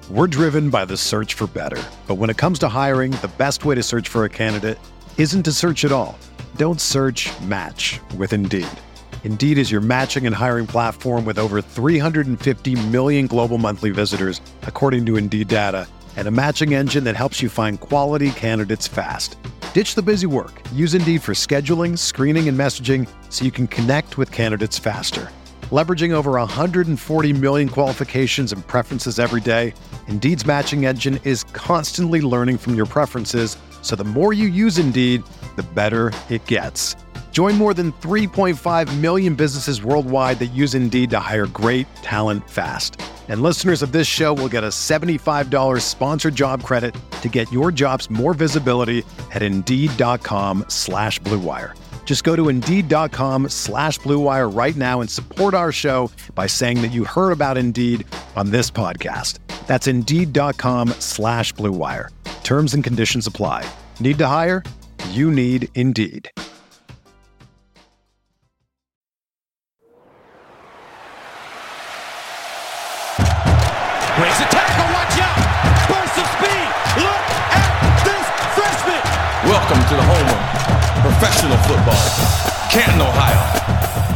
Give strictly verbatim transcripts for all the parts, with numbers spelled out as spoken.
We're driven by the search for better. But when it comes to hiring, the best way to search for a candidate isn't to search at all. Don't search, match with Indeed. Indeed is your matching and hiring platform with over three hundred fifty million global monthly visitors, according to Indeed data, and a matching engine that helps you find quality candidates fast. Ditch the busy work. Use Indeed for scheduling, screening, and messaging so you can connect with candidates faster. Leveraging over one hundred forty million qualifications and preferences every day, Indeed's matching engine is constantly learning from your preferences, so the more you use Indeed, the better it gets. Join more than three point five million businesses worldwide that use Indeed to hire great talent fast. And listeners of this show will get a seventy-five dollars sponsored job credit to get your jobs more visibility at Indeed.com slash Blue Wire. Just go to Indeed.com slash Blue Wire right now and support our show by saying that you heard about Indeed on this podcast. That's Indeed.com slash Blue Wire. Terms and conditions apply. Need to hire? You need Indeed. Breaks a tackle, watch out! Burst of speed! Look at this freshman! Welcome to the home of professional football, Canton, Ohio.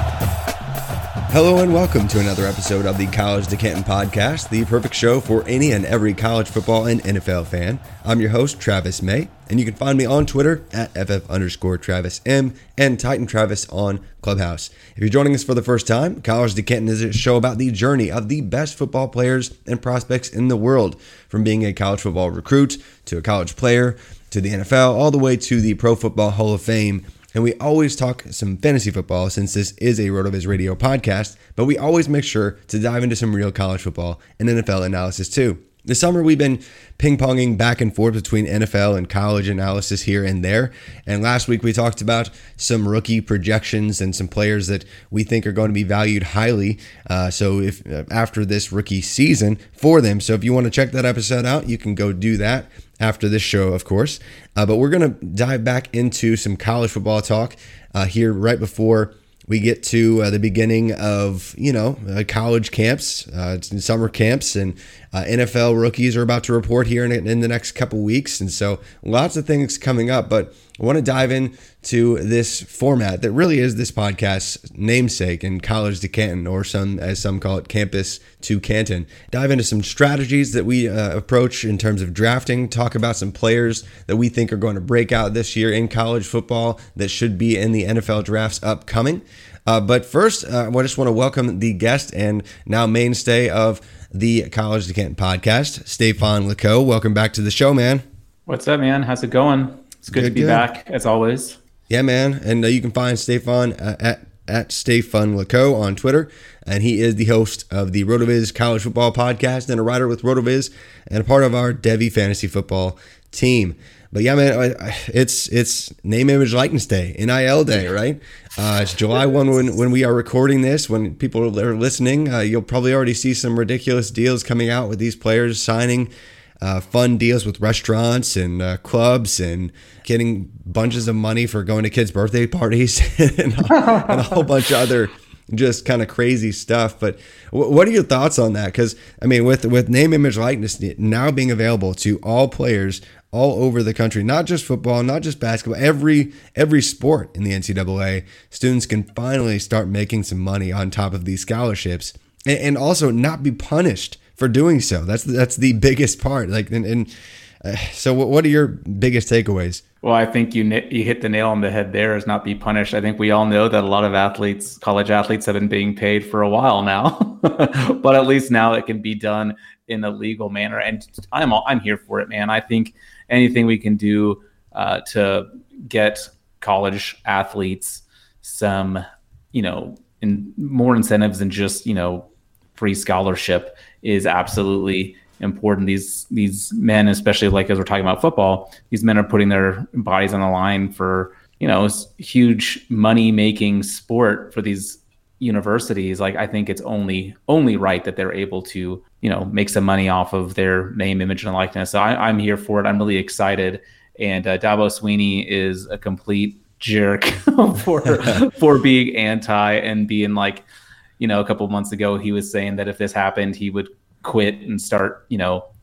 Hello and welcome to another episode of the College to Canton podcast, the perfect show for any and every college football and N F L fan. I'm your host, Travis May, and you can find me on Twitter at ff underscore Travis M and Titan Travis on Clubhouse. If you're joining us for the first time, College to Canton is a show about the journey of the best football players and prospects in the world, from being a college football recruit to a college player to the N F L, all the way to the Pro Football Hall of Fame. And we always talk some fantasy football since this is a RotoViz radio podcast, but we always make sure to dive into some real college football and N F L analysis too. This summer, we've been ping-ponging back and forth between N F L and college analysis here and there. And last week, we talked about some rookie projections and some players that we think are going to be valued highly. Uh, so if uh, after this rookie season for them. So if you want to check that episode out, you can go do that after this show, of course. Uh, but we're going to dive back into some college football talk uh, here right before we get to uh, the beginning of, you know, uh, college camps, uh, summer camps, and uh, N F L rookies are about to report here in, in the next couple weeks. And so lots of things coming up, but I want to dive into this format that really is this podcast's namesake in College to Canton, or some, as some call it, Campus to Canton. Dive into some strategies that we uh, approach in terms of drafting, talk about some players that we think are going to break out this year in college football that should be in the N F L drafts upcoming. Uh, but first, uh, I just want to welcome the guest and now mainstay of the College to Canton podcast, Stefan Leco. Welcome back to the show, man. What's up, man? How's it going? It's good, good to be good. back, as always. Yeah, man. And uh, you can find Stefan uh, at, at Stefan Leco on Twitter. And he is the host of the RotoViz College Football Podcast and a writer with RotoViz and a part of our Devy Fantasy Football team. But yeah, man, it's it's Name, Image, Likeness Day, N I L Day, right? Uh, it's July first when, when we are recording this. When people are listening, uh, you'll probably already see some ridiculous deals coming out with these players signing uh, fun deals with restaurants and uh, clubs and getting bunches of money for going to kids' birthday parties and, a, and a whole bunch of other just kind of crazy stuff. But w- what are your thoughts on that? Because, I mean, with, with Name, Image, Likeness now being available to all players all over the country, not just football, not just basketball, every every sport in the N C double A, students can finally start making some money on top of these scholarships, and, and also not be punished for doing so. That's that's the biggest part. Like, and, and uh, so, what are your biggest takeaways? Well, I think you you hit the nail on the head there, is not be punished. I think we all know that a lot of athletes, college athletes, have been being paid for a while now, but at least now it can be done in a legal manner. And I'm all, I'm here for it, man. I think anything we can do uh, to get college athletes some, you know, in more incentives than just, you know, free scholarship is absolutely important. These these men, especially like as we're talking about football, these men are putting their bodies on the line for, you know, huge money making sport for these universities. Like, I think it's only only right that they're able to, you know, make some money off of their name, image, and likeness. So I, I'm here for it. I'm really excited. And uh, Dabo Swinney is a complete jerk for for being anti and being like, you know, a couple of months ago he was saying that if this happened, he would quit and start, you know,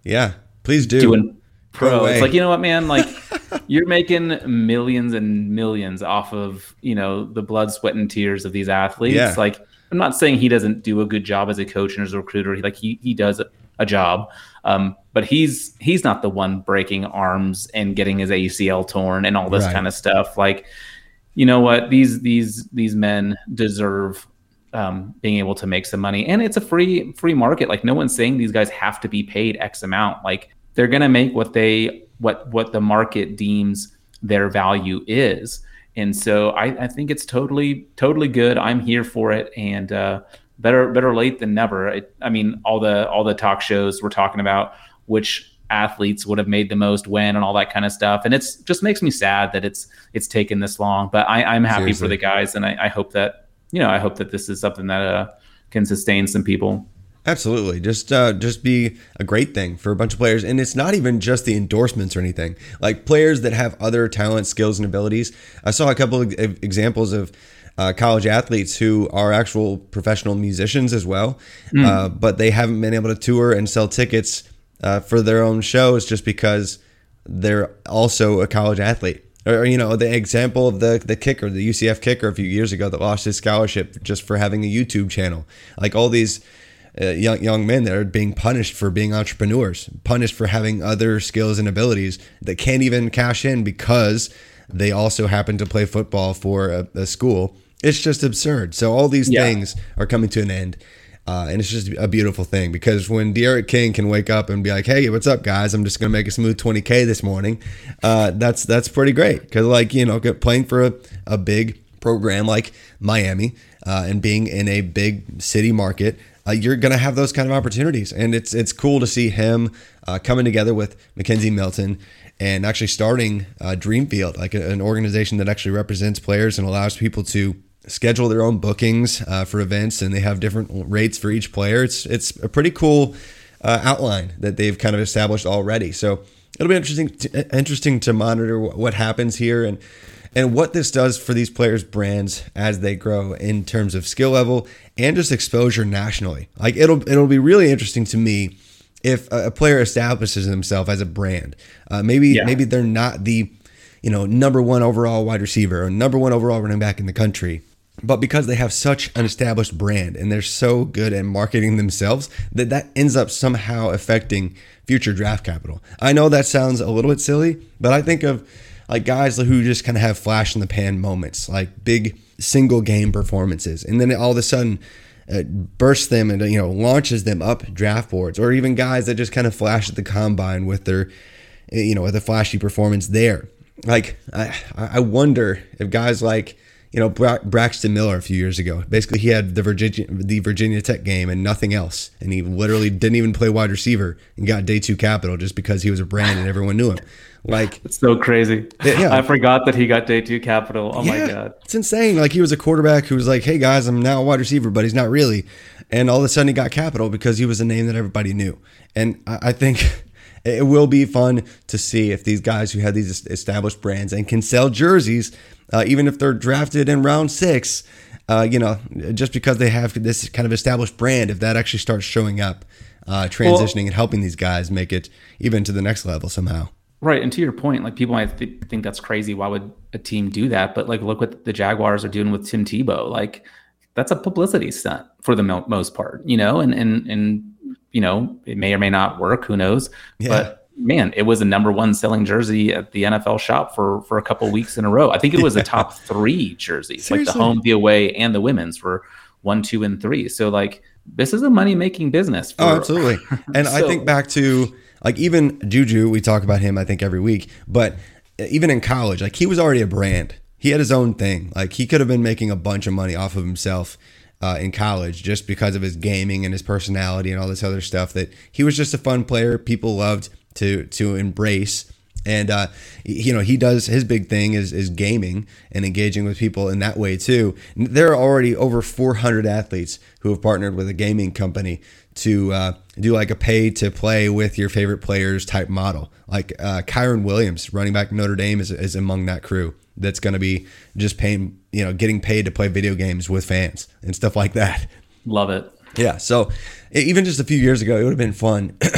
Yeah, please do. Doing pro. It's like, you know what, man? Like, you're making millions and millions off of, you know, the blood, sweat, and tears of these athletes. Yeah. Like, I'm not saying he doesn't do a good job as a coach and as a recruiter. He, like, he he does a, a job, um, but he's he's not the one breaking arms and getting his A C L torn and all this Right. kind of stuff. Like, you know what? These these these men deserve um, being able to make some money, and it's a free free market. Like, no one's saying these guys have to be paid X amount. Like, they're gonna make what they what what the market deems their value is. And so I, I think it's totally totally good. I'm here for it, and uh, better better late than never. It, I mean, all the all the talk shows we're talking about which athletes would have made the most win and all that kind of stuff, and it's just makes me sad that it's it's taken this long. But I, I'm happy Seriously. for the guys, and I, I hope that you know I hope that this is something that uh, can sustain some people. Absolutely. Just uh, just be a great thing for a bunch of players. And it's not even just the endorsements or anything. Like players that have other talents, skills, and abilities. I saw a couple of examples of uh, college athletes who are actual professional musicians as well, mm. uh, but they haven't been able to tour and sell tickets uh, for their own shows just because they're also a college athlete. Or, you know, the example of the the kicker, the U C F kicker a few years ago that lost his scholarship just for having a YouTube channel. Like all these Uh, young young men that are being punished for being entrepreneurs, punished for having other skills and abilities that can't even cash in because they also happen to play football for a, a school. It's just absurd. So all these Yeah. things are coming to an end. Uh, and it's just a beautiful thing because when De'Aaron King can wake up and be like, "Hey, what's up, guys? I'm just going to make a smooth twenty K this morning." Uh, that's that's pretty great because, like, you know, playing for a, a big program like Miami uh, and being in a big city market, Uh, you're going to have those kind of opportunities. And it's it's cool to see him uh, coming together with Mackenzie Milton and actually starting uh, Dreamfield, like a, an organization that actually represents players and allows people to schedule their own bookings uh, for events, and they have different rates for each player. It's, it's a pretty cool uh, outline that they've kind of established already. So it'll be interesting to, interesting to monitor what happens here and and what this does for these players' brands as they grow in terms of skill level and just exposure nationally. Like it'll it'll be really interesting to me if a player establishes himself as a brand. Uh, maybe Yeah. maybe they're not the you know number one overall wide receiver or number one overall running back in the country, but because they have such an established brand and they're so good at marketing themselves that that ends up somehow affecting future draft capital. I know that sounds a little bit silly, but I think of like guys who just kind of have flash in the pan moments, like big single game performances, and then all of a sudden uh, bursts them and you know launches them up draft boards, or even guys that just kind of flash at the combine with their, you know, with a flashy performance there. Like I, I wonder if guys like you know Bra- Braxton Miller a few years ago, basically he had the Virginia the Virginia Tech game and nothing else, and he literally didn't even play wide receiver and got day two capital just because he was a brand and everyone knew him. Like It's so crazy. Yeah. I forgot that he got day two capital. Oh yeah, my God. it's insane. Like he was a quarterback who was like, "Hey guys, I'm now a wide receiver," but he's not really. And all of a sudden he got capital because he was a name that everybody knew. And I, I think it will be fun to see if these guys who have these established brands and can sell jerseys, uh, even if they're drafted in round six, uh, you know, just because they have this kind of established brand, if that actually starts showing up, uh, transitioning well, and helping these guys make it even to the next level somehow. Right. And to your point, like people might th- think that's crazy. Why would a team do that? But like, look what the Jaguars are doing with Tim Tebow. Like that's a publicity stunt for the mo- most part, you know, and, and, and, you know, it may or may not work. Who knows? Yeah. But man, it was the number one selling jersey at the N F L shop for, for a couple of weeks in a row. I think it was yeah. the top three jerseys, Seriously? like the home, the away, and the women's for one, two, and three. So like, this is a money making business. For, oh, absolutely. And so, I think back to, like even Juju, we talk about him, I think, every week. But even in college, like he was already a brand. He had his own thing. Like he could have been making a bunch of money off of himself uh, in college just because of his gaming and his personality and all this other stuff. That he was just a fun player. People loved to to embrace. And uh, you know he does his big thing is is gaming and engaging with people in that way too. There are already over four hundred athletes who have partnered with a gaming company to uh, do like a pay to play with your favorite players type model. Like uh, Kyron Williams, running back Notre Dame, is, is among that crew that's going to be just paying, you know, getting paid to play video games with fans and stuff like that. Love it. Yeah. So even just a few years ago, it would have been fun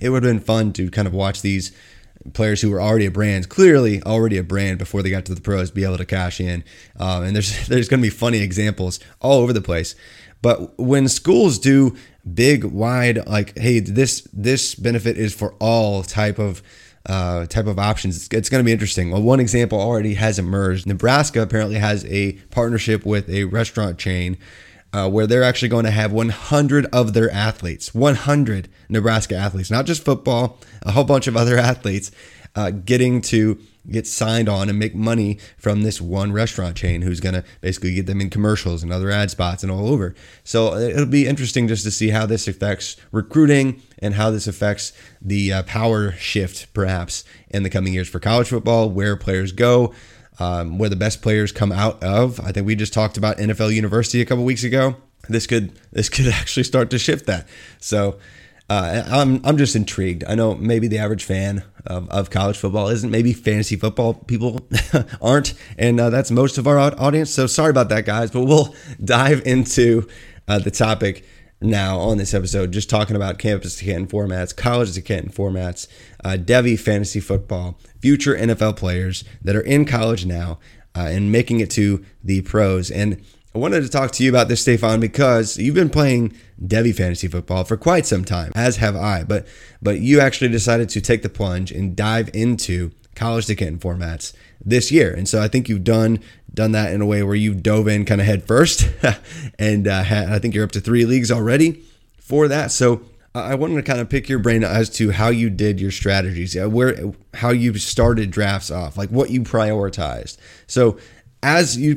it would have been fun to kind of watch these players who were already a brand, clearly already a brand before they got to the pros, be able to cash in. Uh, and there's there's going to be funny examples all over the place. But when schools do big, wide, like, hey, this this benefit is for all type of uh, type of options, it's, it's going to be interesting. Well, one example already has emerged. Nebraska apparently has a partnership with a restaurant chain uh, where they're actually going to have one hundred of their athletes, one hundred Nebraska athletes, not just football, a whole bunch of other athletes uh, getting to get signed on and make money from this one restaurant chain who's going to basically get them in commercials and other ad spots and all over. So it'll be interesting just to see how this affects recruiting and how this affects the uh, power shift perhaps in the coming years for college football, where players go, um, where the best players come out of. I think we just talked about N F L University a couple weeks ago. This could this could actually start to shift that. So Uh, I'm I'm just intrigued. I know maybe the average fan of, of college football isn't. Maybe fantasy football people aren't, and uh, that's most of our audience. So sorry about that, guys. But we'll dive into uh, the topic now on this episode, just talking about campus to Canton formats, college to Canton formats, uh, Devy fantasy football, future N F L players that are in college now uh, and making it to the pros. And I wanted to talk to you about this, Stefan, because you've been playing Devy fantasy football for quite some time, as have I. But but you actually decided to take the plunge and dive into college to Canton formats this year, and so I think you've done done that in a way where you've dove in kind of head first, and uh, I think you're up to three leagues already for that. So I wanted to kind of pick your brain as to how you did your strategies, where how you started drafts off, like what you prioritized. So as you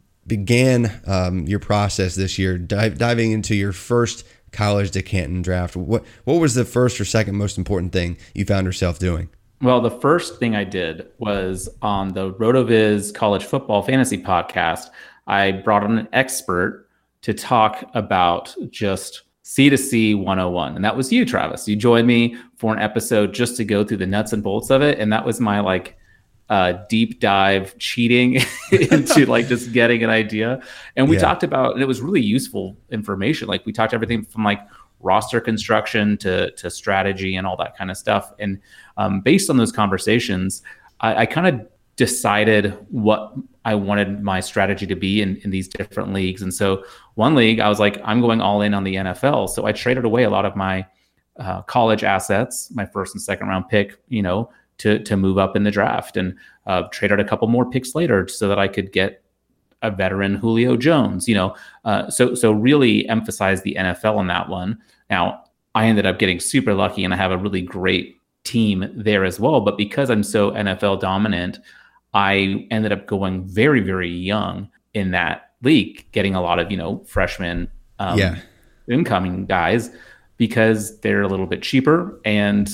began um, your process this year, dive, diving into your first college to Canton draft, what what was the first or second most important thing you found yourself doing? Well, the first thing I did was on the RotoViz College Football Fantasy Podcast, I brought on an expert to talk about just C to C one oh one. And that was you, Travis. You joined me for an episode just to go through the nuts and bolts of it. And that was my like uh, deep dive cheating into like just getting an idea. And we yeah. talked about, and it was really useful information. Like we talked everything from like roster construction to, to strategy and all that kind of stuff. And um, based on those conversations, I, I kind of decided what I wanted my strategy to be in, in these different leagues. And so one league, I was like, I'm going all in on the N F L. So I traded away a lot of my uh, college assets, my first and second round pick, you know, to, to move up in the draft, and uh, traded a couple more picks later so that I could get a veteran Julio Jones, you know, uh, so, so really emphasize the N F L in that one. Now I ended up getting super lucky and I have a really great team there as well. But because I'm so N F L dominant, I ended up going very, very young in that league, getting a lot of, you know, freshmen, um, yeah. incoming guys, because they're a little bit cheaper, and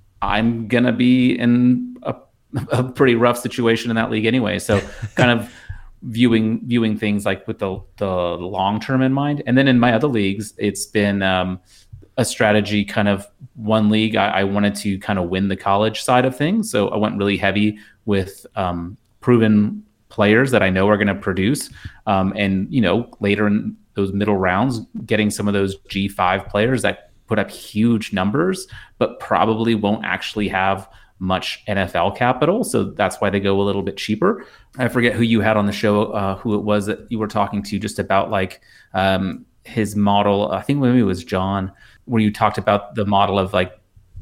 I'm going to be in a, a pretty rough situation in that league anyway. So kind of viewing, viewing things like with the, the long-term in mind. And then in my other leagues, it's been um, a strategy kind of one league. I, I wanted to kind of win the college side of things. So I went really heavy with um, proven players that I know are going to produce. Um, and, you know, later in those middle rounds, getting some of those G five players that put up huge numbers, but probably won't actually have much N F L capital. So that's why they go a little bit cheaper. I forget who you had on the show, uh, who it was that you were talking to just about like um, his model. I think maybe it was John, where you talked about the model of like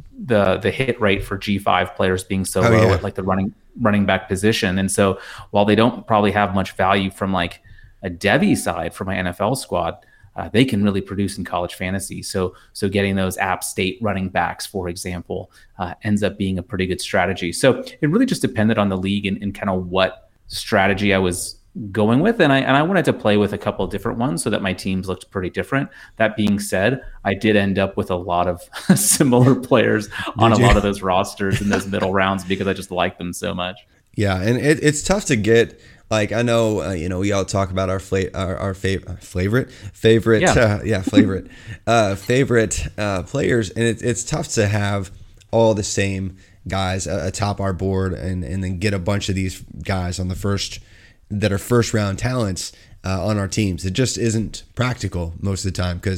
the the hit rate for G five players being so oh, low yeah. at like the running running back position. And so while they don't probably have much value from like a Devy side for my N F L squad, uh, they can really produce in college fantasy. So so getting those App State running backs, for example, uh, ends up being a pretty good strategy. So it really just depended on the league and, and kind of what strategy I was going with. And I and I wanted to play with a couple of different ones so that my teams looked pretty different. That being said, I did end up with a lot of similar players on a lot of those rosters in those middle rounds because I just like them so much. Yeah, and it, it's tough to get. Like I know, uh, you know, we all talk about our fla- our, our fav- favorite favorite yeah, uh, yeah favorite uh, favorite uh, players, and it, it's tough to have all the same guys uh, atop our board, and and then get a bunch of these guys on the first that are first round talents uh, on our teams. It just isn't practical most of the time, because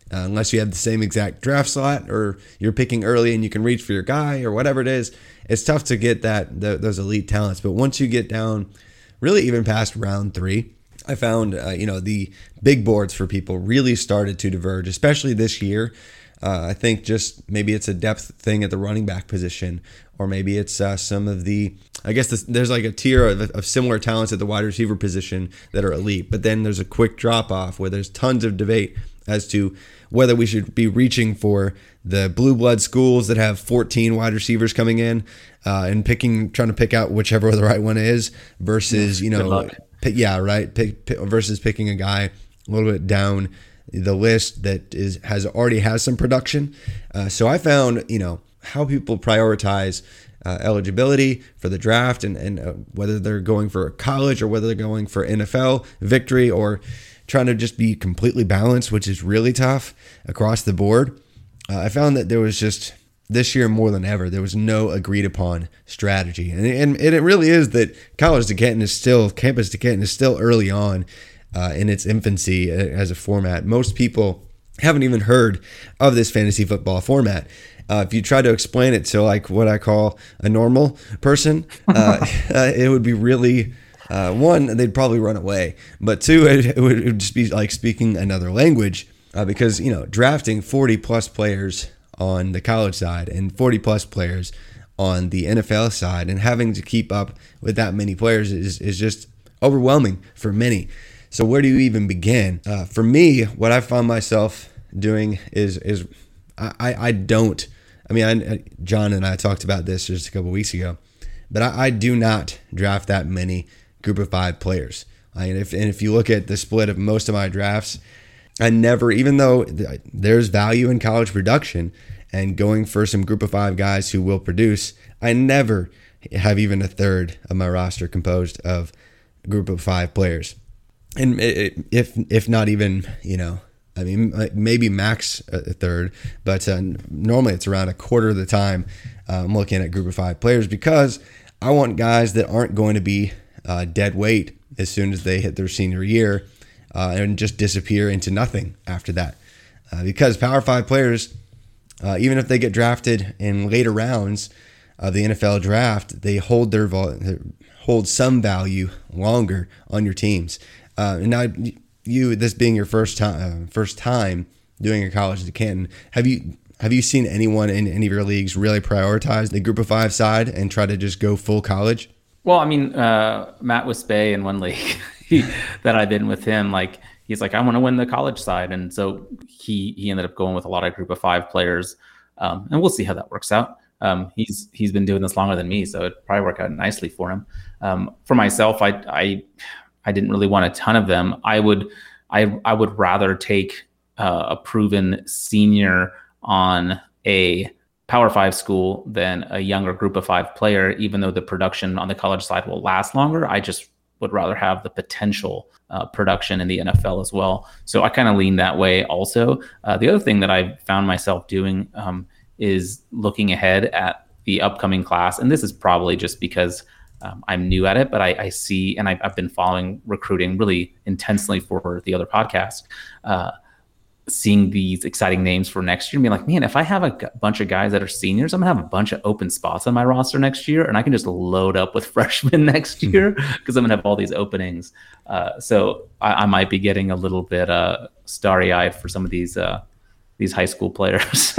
Uh, unless you have the same exact draft slot or you're picking early and you can reach for your guy or whatever it is, it's tough to get that the, those elite talents. But once you get down really even past round three, I found, uh, you know, the big boards for people really started to diverge, especially this year. Uh, I think just maybe it's a depth thing at the running back position, or maybe it's uh, some of the, I guess this, there's like a tier of, of similar talents at the wide receiver position that are elite. But then there's a quick drop off where there's tons of debate as to whether we should be reaching for the blue blood schools that have fourteen wide receivers coming in uh, and picking, trying to pick out whichever the right one is versus, you know, pick, yeah, right. Pick, pick, versus picking a guy a little bit down the list that is has already has some production. Uh, so I found, you know, how people prioritize uh, eligibility for the draft and, and uh, whether they're going for college or whether they're going for N F L victory or trying to just be completely balanced, which is really tough across the board. Uh, I found that there was just, this year more than ever, there was no agreed upon strategy. And, and, and it really is that College to Canton is still, Campus to Canton is still early on uh, in its infancy as a format. Most people haven't even heard of this fantasy football format. Uh, if you try to explain it to like what I call a normal person, uh, uh, it would be really... Uh, one, they'd probably run away, but two, it, it, would, it would just be like speaking another language uh, because, you know, drafting forty plus players on the college side and forty plus players on the N F L side and having to keep up with that many players is, is just overwhelming for many. So where do you even begin? Uh, for me, what I found myself doing is, is I, I don't, I mean, I, John and I talked about this just a couple weeks ago, but I, I do not draft that many group of five players. I mean, if, and if you look at the split of most of my drafts, I never, even though there's value in college production and going for some group of five guys who will produce, I never have even a third of my roster composed of a group of five players. And it, if if not even, you know, I mean, maybe max a third, but uh, normally it's around a quarter of the time uh, I'm looking at a group of five players because I want guys that aren't going to be Uh, dead weight as soon as they hit their senior year uh, and just disappear into nothing after that. Uh, because Power Five players, uh, even if they get drafted in later rounds of the N F L draft, they hold their vol- hold some value longer on your teams. Uh, and now, you this being your first time uh, first time doing a College to Canton, have you have you seen anyone in any of your leagues really prioritize the Group of Five side and try to just go full college? Well, I mean, uh, Matt Wispay in one league he, that I've been with him, like he's like, I want to win the college side, and so he he ended up going with a lot of group of five players, um, and we'll see how that works out. Um, he's he's been doing this longer than me, so it probably work out nicely for him. Um, for myself, I I I didn't really want a ton of them. I would I I would rather take uh, a proven senior on a Power Five school than a younger group of five player, even though the production on the college side will last longer. I just would rather have the potential uh, production in the N F L as well. So I kind of lean that way also. Uh, the other thing that I found myself doing um, is looking ahead at the upcoming class. And this is probably just because um, I'm new at it, but I, I see, and I, I've been following recruiting really intensely for the other podcast, uh, seeing these exciting names for next year and being like, man, if I have a g- bunch of guys that are seniors, I'm gonna have a bunch of open spots on my roster next year, and I can just load up with freshmen next year because I'm gonna have all these openings. Uh, so I, I might be getting a little bit uh, starry-eyed for some of these uh, these high school players.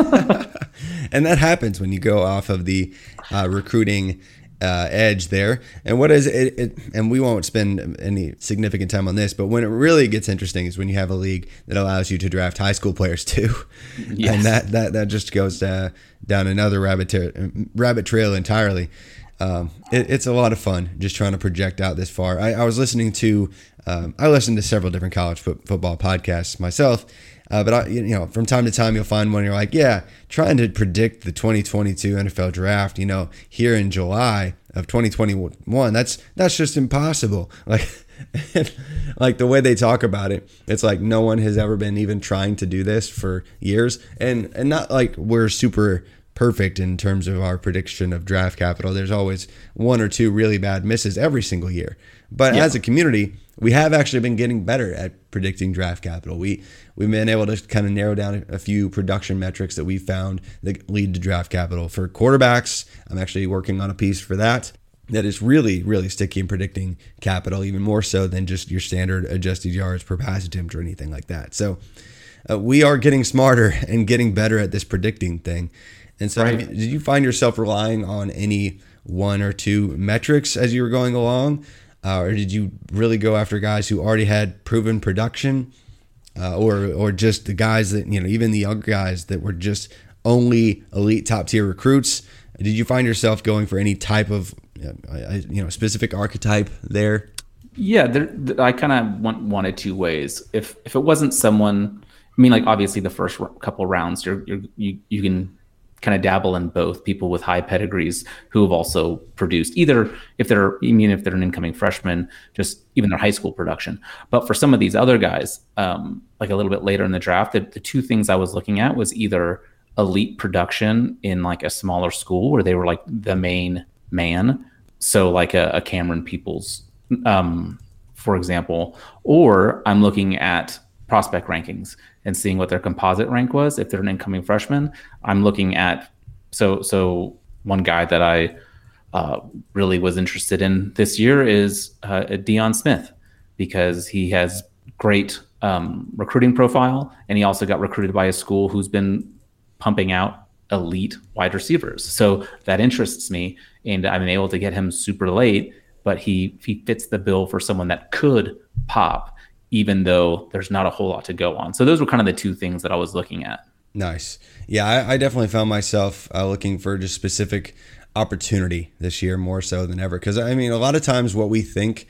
And that happens when you go off of the uh, recruiting Uh, edge there. And what is it, it? And we won't spend any significant time on this, but when it really gets interesting is when you have a league that allows you to draft high school players too. Yes. And that that that just goes uh, down another rabbit tra- rabbit trail entirely. Um, it, it's a lot of fun just trying to project out this far. I, I was listening to um, I listened to several different college fo- football podcasts myself. Uh, but I, you know, from time to time, you'll find one you're like, yeah, trying to predict the twenty twenty-two N F L draft, you know, here in July of twenty twenty-one, that's that's just impossible. Like, like the way they talk about it, it's like no one has ever been even trying to do this for years, and and not like we're super perfect in terms of our prediction of draft capital. There's always one or two really bad misses every single year. But yeah. as a community, we have actually been getting better at predicting draft capital. We, we've been able to kind of narrow down a few production metrics that we found that lead to draft capital. For quarterbacks, I'm actually working on a piece for that. That is really, really sticky in predicting capital, even more so than just your standard adjusted yards per pass attempt or anything like that. So uh, we are getting smarter and getting better at this predicting thing. And so right. have you, did you find yourself relying on any one or two metrics as you were going along? Uh, or did you really go after guys who already had proven production? Uh, or or just the guys that, you know, even the younger guys that were just only elite top tier recruits? Did you find yourself going for any type of, you know, specific archetype there? Yeah, there, I kind of went one of two ways. If if it wasn't someone, I mean, like obviously the first couple rounds, you're, you're you you can kind of dabble in both. People with high pedigrees who have also produced, either if they're, I mean, if they're an incoming freshman, just even their high school production. But for some of these other guys, um, like a little bit later in the draft, the, the two things I was looking at was either elite production in like a smaller school where they were like the main man. So like a, a Cameron Peoples, um, for example, or I'm looking at prospect rankings and seeing what their composite rank was. If they're an incoming freshman, I'm looking at, so, so one guy that I uh, really was interested in this year is uh, Deion Smith, because he has great um, recruiting profile. And he also got recruited by a school who's been pumping out elite wide receivers. So that interests me, and I'm able to get him super late, but he he fits the bill for someone that could pop, even though there's not a whole lot to go on. So those were kind of the two things that I was looking at. Nice. Yeah, I, I definitely found myself uh, looking for just specific opportunity this year more so than ever. Because, I mean, a lot of times what we think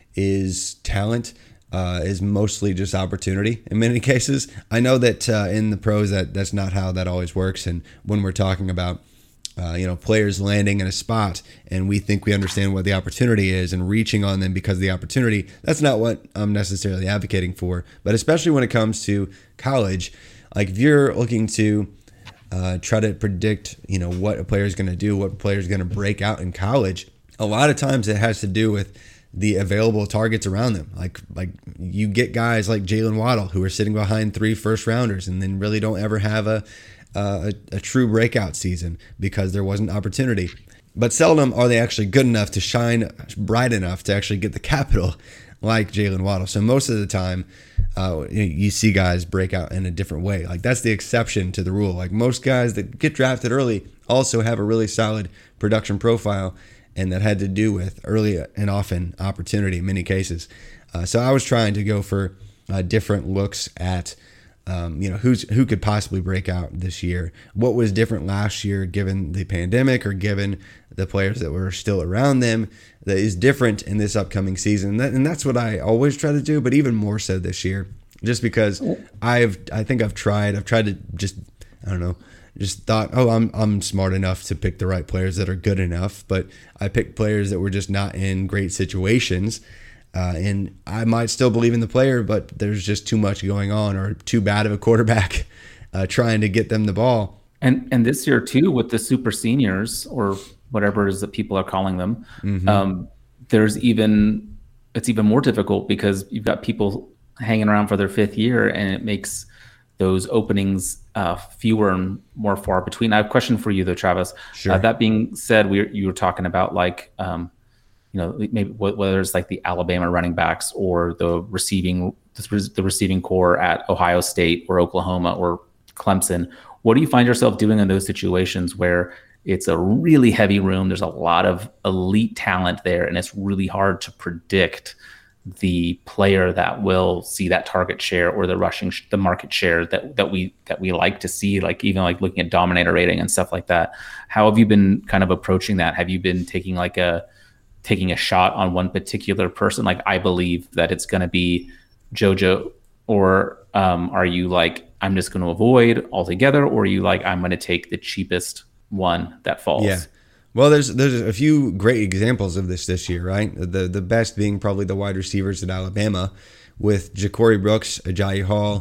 is talent Uh, is mostly just opportunity in many cases. I know that uh, in the pros that that's not how that always works. And when we're talking about uh, you know players landing in a spot and we think we understand what the opportunity is and reaching on them because of the opportunity, that's not what I'm necessarily advocating for. But especially when it comes to college, like if you're looking to uh, try to predict you know what a player is going to do, what a player is going to break out in college, a lot of times it has to do with the available targets around them. Like like you get guys like Jalen Waddle who are sitting behind three first rounders and then really don't ever have a, a a true breakout season because there wasn't opportunity. But seldom are they actually good enough to shine bright enough to actually get the capital like Jalen Waddle. So most of the time uh, you see guys break out in a different way. Like that's the exception to the rule. Like most guys that get drafted early also have a really solid production profile, and that had to do with early and often opportunity in many cases. Uh, so I was trying to go for uh, different looks at, um, you know, who's who could possibly break out this year. What was different last year given the pandemic or given the players that were still around them that is different in this upcoming season. And, that, and that's what I always try to do, but even more so this year, just because I've I think I've tried. I've tried to just, I don't know, just thought, oh, I'm I'm smart enough to pick the right players that are good enough, but I picked players that were just not in great situations, uh, and I might still believe in the player, but there's just too much going on or too bad of a quarterback uh, trying to get them the ball. And and this year too, with the super seniors or whatever it is that people are calling them, mm-hmm. um, there's even it's even more difficult because you've got people hanging around for their fifth year, and it makes those openings uh, fewer and more far between. I have a question for you though, Travis. Sure. Uh, that being said, we you were talking about like, um, you know, maybe whether it's like the Alabama running backs or the receiving, the receiving core at Ohio State or Oklahoma or Clemson. What do you find yourself doing in those situations where it's a really heavy room? There's a lot of elite talent there, and it's really hard to predict the player that will see that target share or the rushing, sh- the market share that, that we, that we like to see, like even like looking at dominator rating and stuff like that. How have you been kind of approaching that? Have you been taking like a, taking a shot on one particular person? Like, I believe that it's going to be JoJo, or um, are you like, I'm just going to avoid altogether? Or are you like, I'm going to take the cheapest one that falls? Yeah. Well, there's there's a few great examples of this this year, right? The the best being probably the wide receivers at Alabama with Ja'Cory Brooks, Ajayi Hall,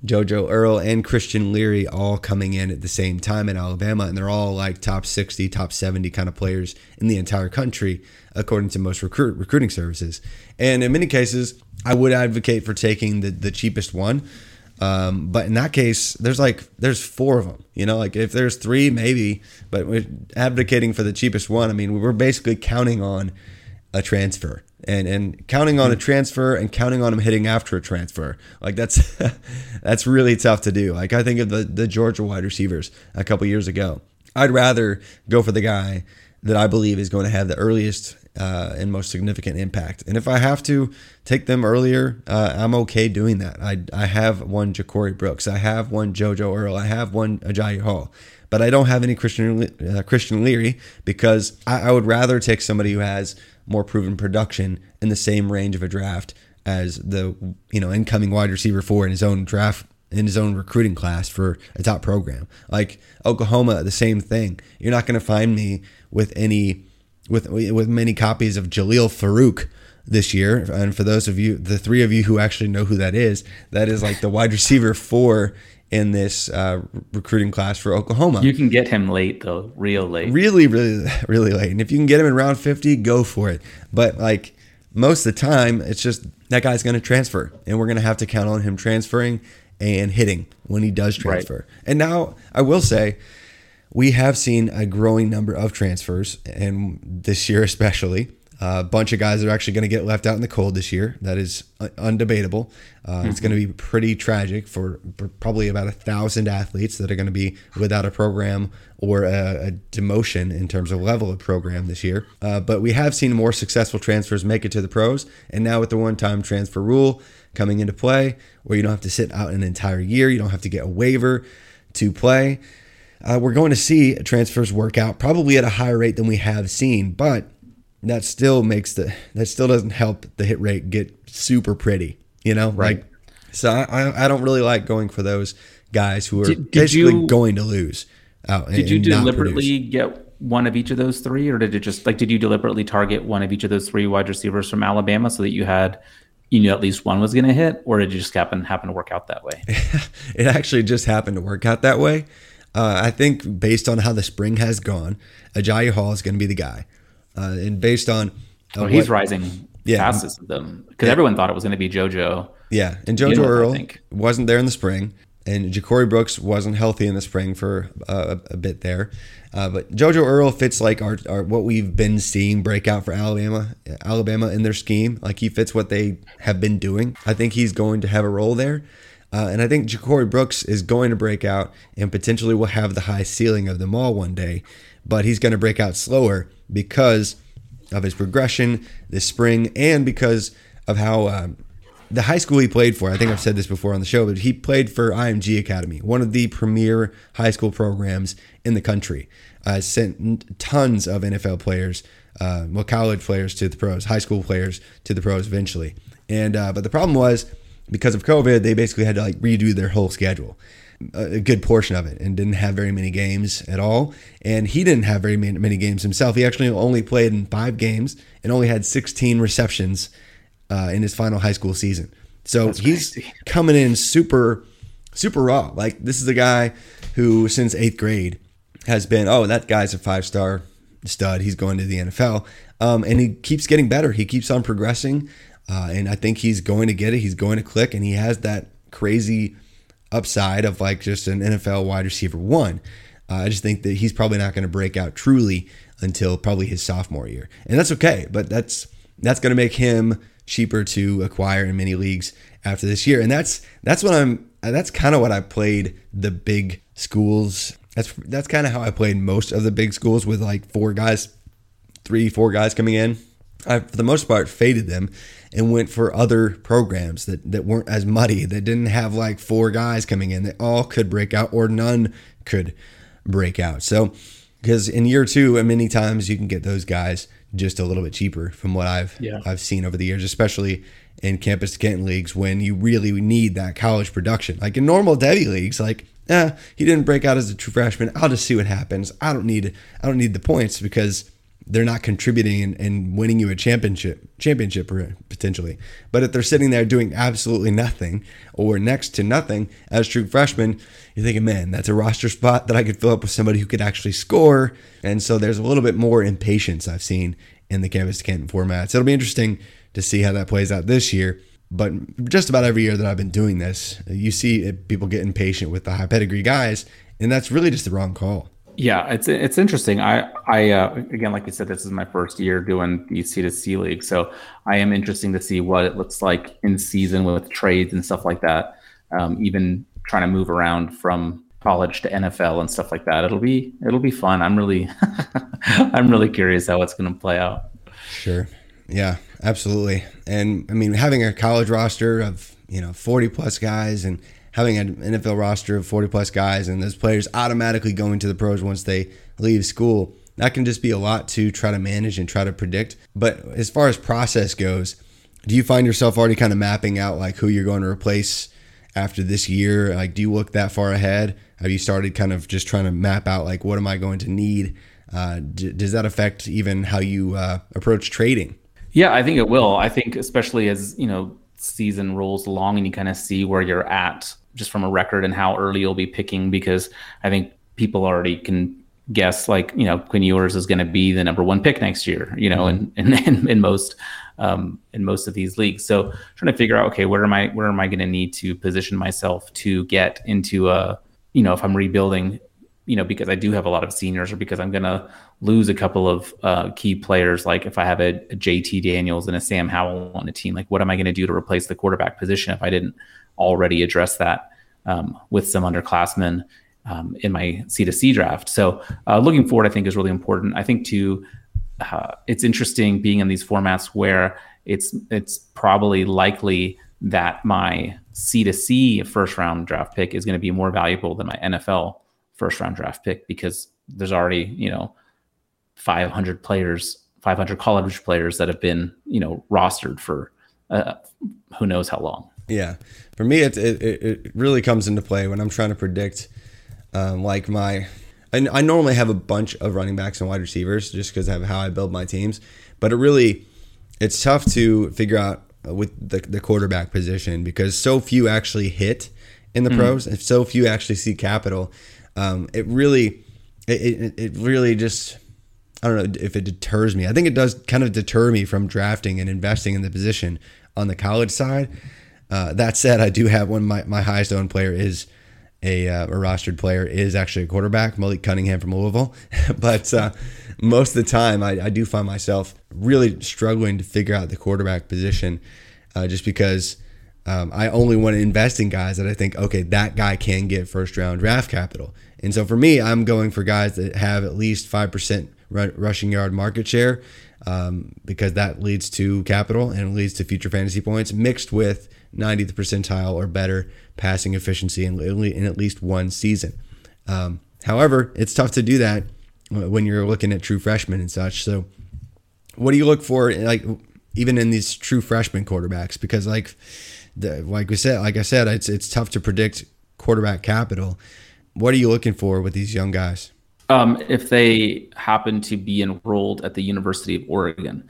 JoJo Earle, and Christian Leary all coming in at the same time in Alabama, and they're all like top sixty, top seventy kind of players in the entire country, according to most recruit, recruiting services. And in many cases, I would advocate for taking the, the cheapest one. Um, but in that case, there's like, there's four of them, you know, like if there's three, maybe, but we're advocating for the cheapest one. I mean, we're basically counting on a transfer and, and counting on a transfer and counting on him hitting after a transfer. Like that's, that's really tough to do. Like I think of the, the Georgia wide receivers a couple years ago. I'd rather go for the guy that I believe is going to have the earliest uh, and most significant impact. And if I have to take them earlier, uh, I'm okay doing that. I I have one Ja'Cory Brooks. I have one JoJo Earle. I have one Ajayi Hall. But I don't have any Christian uh, Christian Leary because I, I would rather take somebody who has more proven production in the same range of a draft as the you know incoming wide receiver four in his own draft, in his own recruiting class for a top program. Like Oklahoma, the same thing. You're not going to find me with any with with many copies of Jaleel Farouk this year. And for those of you, the three of you who actually know who that is, that is like the wide receiver four in this uh, recruiting class for Oklahoma. You can get him late though, real late. Really, really, really late. And if you can get him in round fifty, go for it. But like most of the time, it's just that guy's going to transfer, and we're going to have to count on him transferring and hitting when he does transfer. Right. And now I will say, we have seen a growing number of transfers, and this year especially. Uh, a bunch of guys that are actually going to get left out in the cold this year. That is undebatable. Uh, mm-hmm. It's going to be pretty tragic for, for probably about a thousand athletes that are going to be without a program or a, a demotion in terms of level of program this year. Uh, but we have seen more successful transfers make it to the pros. And now with the one-time transfer rule coming into play, where you don't have to sit out an entire year, you don't have to get a waiver to play, uh, we're going to see transfers work out probably at a higher rate than we have seen. But that still makes the that still doesn't help the hit rate get super pretty, you know. Right. Like, so I I don't really like going for those guys who are did, did basically you, going to lose. Out did and, you and deliberately get one of each of those three, or did it just like did you deliberately target one of each of those three wide receivers from Alabama so that you had you knew at least one was going to hit, or did it just happen happen to work out that way? It actually just happened to work out that way. Uh, I think based on how the spring has gone, Ajayi Hall is going to be the guy. Uh, and based on uh, oh, he's what, rising yeah, fastest of them because yeah. everyone thought it was going to be JoJo. Yeah, and JoJo Earle wasn't there in the spring, and Ja'Cory Brooks wasn't healthy in the spring for uh, a, a bit there. Uh, but JoJo Earle fits like our, our what we've been seeing break out for Alabama, Alabama in their scheme. Like he fits what they have been doing. I think he's going to have a role there. Uh, and I think Ja'Cory Brooks is going to break out and potentially will have the high ceiling of them all one day. But he's going to break out slower because of his progression this spring and because of how um, the high school he played for. I think I've said this before on the show, but he played for I M G Academy, one of the premier high school programs in the country. Uh, sent tons of N F L players, uh, well, college players to the pros, high school players to the pros eventually. And uh, but the problem was because of COVID, they basically had to like redo their whole schedule. A good portion of it, and didn't have very many games at all. And he didn't have very many, many games himself. He actually only played in five games and only had sixteen receptions uh, in his final high school season. So That's he's crazy. Coming in super, super raw. Like this is a guy who since eighth grade has been, oh, that guy's a five-star stud. He's going to the N F L. Um, and he keeps getting better. He keeps on progressing. Uh, and I think he's going to get it. He's going to click. And he has that crazy upside of like just an N F L wide receiver one. Uh, I just think that he's probably not going to break out truly until probably his sophomore year. And that's okay, but that's that's going to make him cheaper to acquire in many leagues after this year. And that's that's what I'm that's kind of what I played the big schools. That's that's kind of how I played most of the big schools with like four guys, three, four guys coming in. I, for the most part, faded them and went for other programs that, that weren't as muddy, that didn't have like four guys coming in that all could break out or none could break out. So, because in year two, and many times you can get those guys just a little bit cheaper from what I've yeah. I've seen over the years, especially in Campus to Canton leagues when you really need that college production. Like in normal Devy leagues, like, eh, he didn't break out as a true freshman. I'll just see what happens. I don't need I don't need the points because they're not contributing and, and winning you a championship, championship potentially. But if they're sitting there doing absolutely nothing or next to nothing as true freshmen, you're thinking, man, that's a roster spot that I could fill up with somebody who could actually score. And so there's a little bit more impatience I've seen in the Campus to Canton formats. It'll be interesting to see how that plays out this year. But just about every year that I've been doing this, you see people get impatient with the high pedigree guys, and that's really just the wrong call. Yeah, it's it's interesting. I I uh, again, like you said, this is my first year doing the C to C league, so I am interesting to see what it looks like in season with trades and stuff like that. Um, even trying to move around from college to N F L and stuff like that. It'll be it'll be fun. I'm really I'm really curious how it's going to play out. Sure. Yeah, absolutely. And I mean, having a college roster of you know forty plus guys and having an N F L roster of forty plus guys and those players automatically going to the pros once they leave school, that can just be a lot to try to manage and try to predict. But as far as process goes, do you find yourself already kind of mapping out like who you're going to replace after this year? Like, do you look that far ahead? Have you started kind of just trying to map out like, what am I going to need? Uh, d- does that affect even how you uh, approach trading? Yeah, I think it will. I think especially as, you know, season rolls along and you kind of see where you're at just from a record and how early you'll be picking, because I think people already can guess like, you know, Quinn Ewers is going to be the number one pick next year, you know, in, in, in, in most, um, in most of these leagues. So trying to figure out, okay, where am I, where am I going to need to position myself to get into a, you know, if I'm rebuilding, you know, because I do have a lot of seniors or because I'm going to lose a couple of uh, key players. Like if I have a, a J T Daniels and a Sam Howell on a team, like what am I going to do to replace the quarterback position if I didn't already address that um, with some underclassmen um, in my C to C draft? So uh, looking forward, I think is really important. I think too, uh, it's interesting being in these formats where it's, it's probably likely that my C to C first round draft pick is going to be more valuable than my N F L first round draft pick, because there's already, you know, five hundred players, five hundred college players that have been, you know, rostered for uh, who knows how long. Yeah. For me, it, it, it really comes into play when I'm trying to predict um, like my, I, I normally have a bunch of running backs and wide receivers just because of how I build my teams, but it really, it's tough to figure out with the, the quarterback position because so few actually hit in the mm. pros and so few actually see capital. Um, it really, it, it it really just, I don't know if it deters me. I think it does kind of deter me from drafting and investing in the position on the college side. Uh, that said, I do have one, my, my highest owned player is a, uh, a rostered player is actually a quarterback, Malik Cunningham from Louisville. but uh, most of the time I, I do find myself really struggling to figure out the quarterback position uh, just because Um, I only want to invest in guys that I think, okay, that guy can get first round draft capital. And so for me, I'm going for guys that have at least five percent r- rushing yard market share um, because that leads to capital and it leads to future fantasy points mixed with ninetieth percentile or better passing efficiency in, in at least one season. Um, however, it's tough to do that when you're looking at true freshmen and such. So what do you look for, like even in these true freshman quarterbacks? Because like, The, like we said, like I said, it's it's tough to predict quarterback capital. What are you looking for with these young guys? Um, if they happen to be enrolled at the University of Oregon,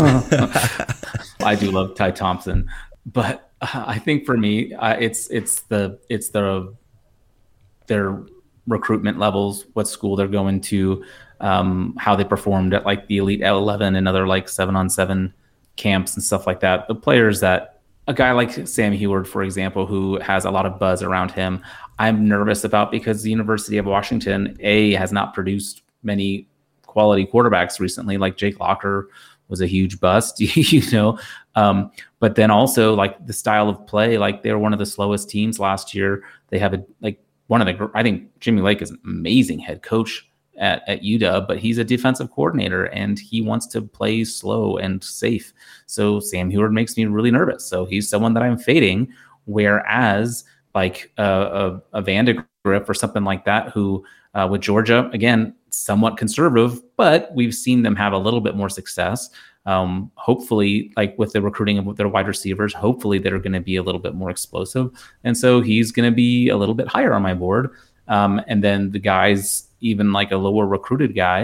I do love Ty Thompson, but uh, I think for me, uh, it's it's the it's the their recruitment levels, what school they're going to, um, how they performed at like the Elite eleven and other like seven on seven camps and stuff like that. The players that. A guy like Sam Heward, for example, who has a lot of buzz around him, I'm nervous about because the University of Washington, A, has not produced many quality quarterbacks recently. Like Jake Locker was a huge bust, you know. Um, but then also like the style of play, like they were one of the slowest teams last year. They have a like one of the, I think Jimmy Lake is an amazing head coach at, at U W, but he's a defensive coordinator and he wants to play slow and safe. So Sam Heward makes me really nervous. So he's someone that I'm fading, whereas like uh, a, a Vandegrift or something like that, who uh, with Georgia, again, somewhat conservative, but we've seen them have a little bit more success. Um, hopefully, like with the recruiting of their wide receivers, hopefully they're going to be a little bit more explosive. And so he's going to be a little bit higher on my board. Um, and then the guys, even like a lower recruited guy,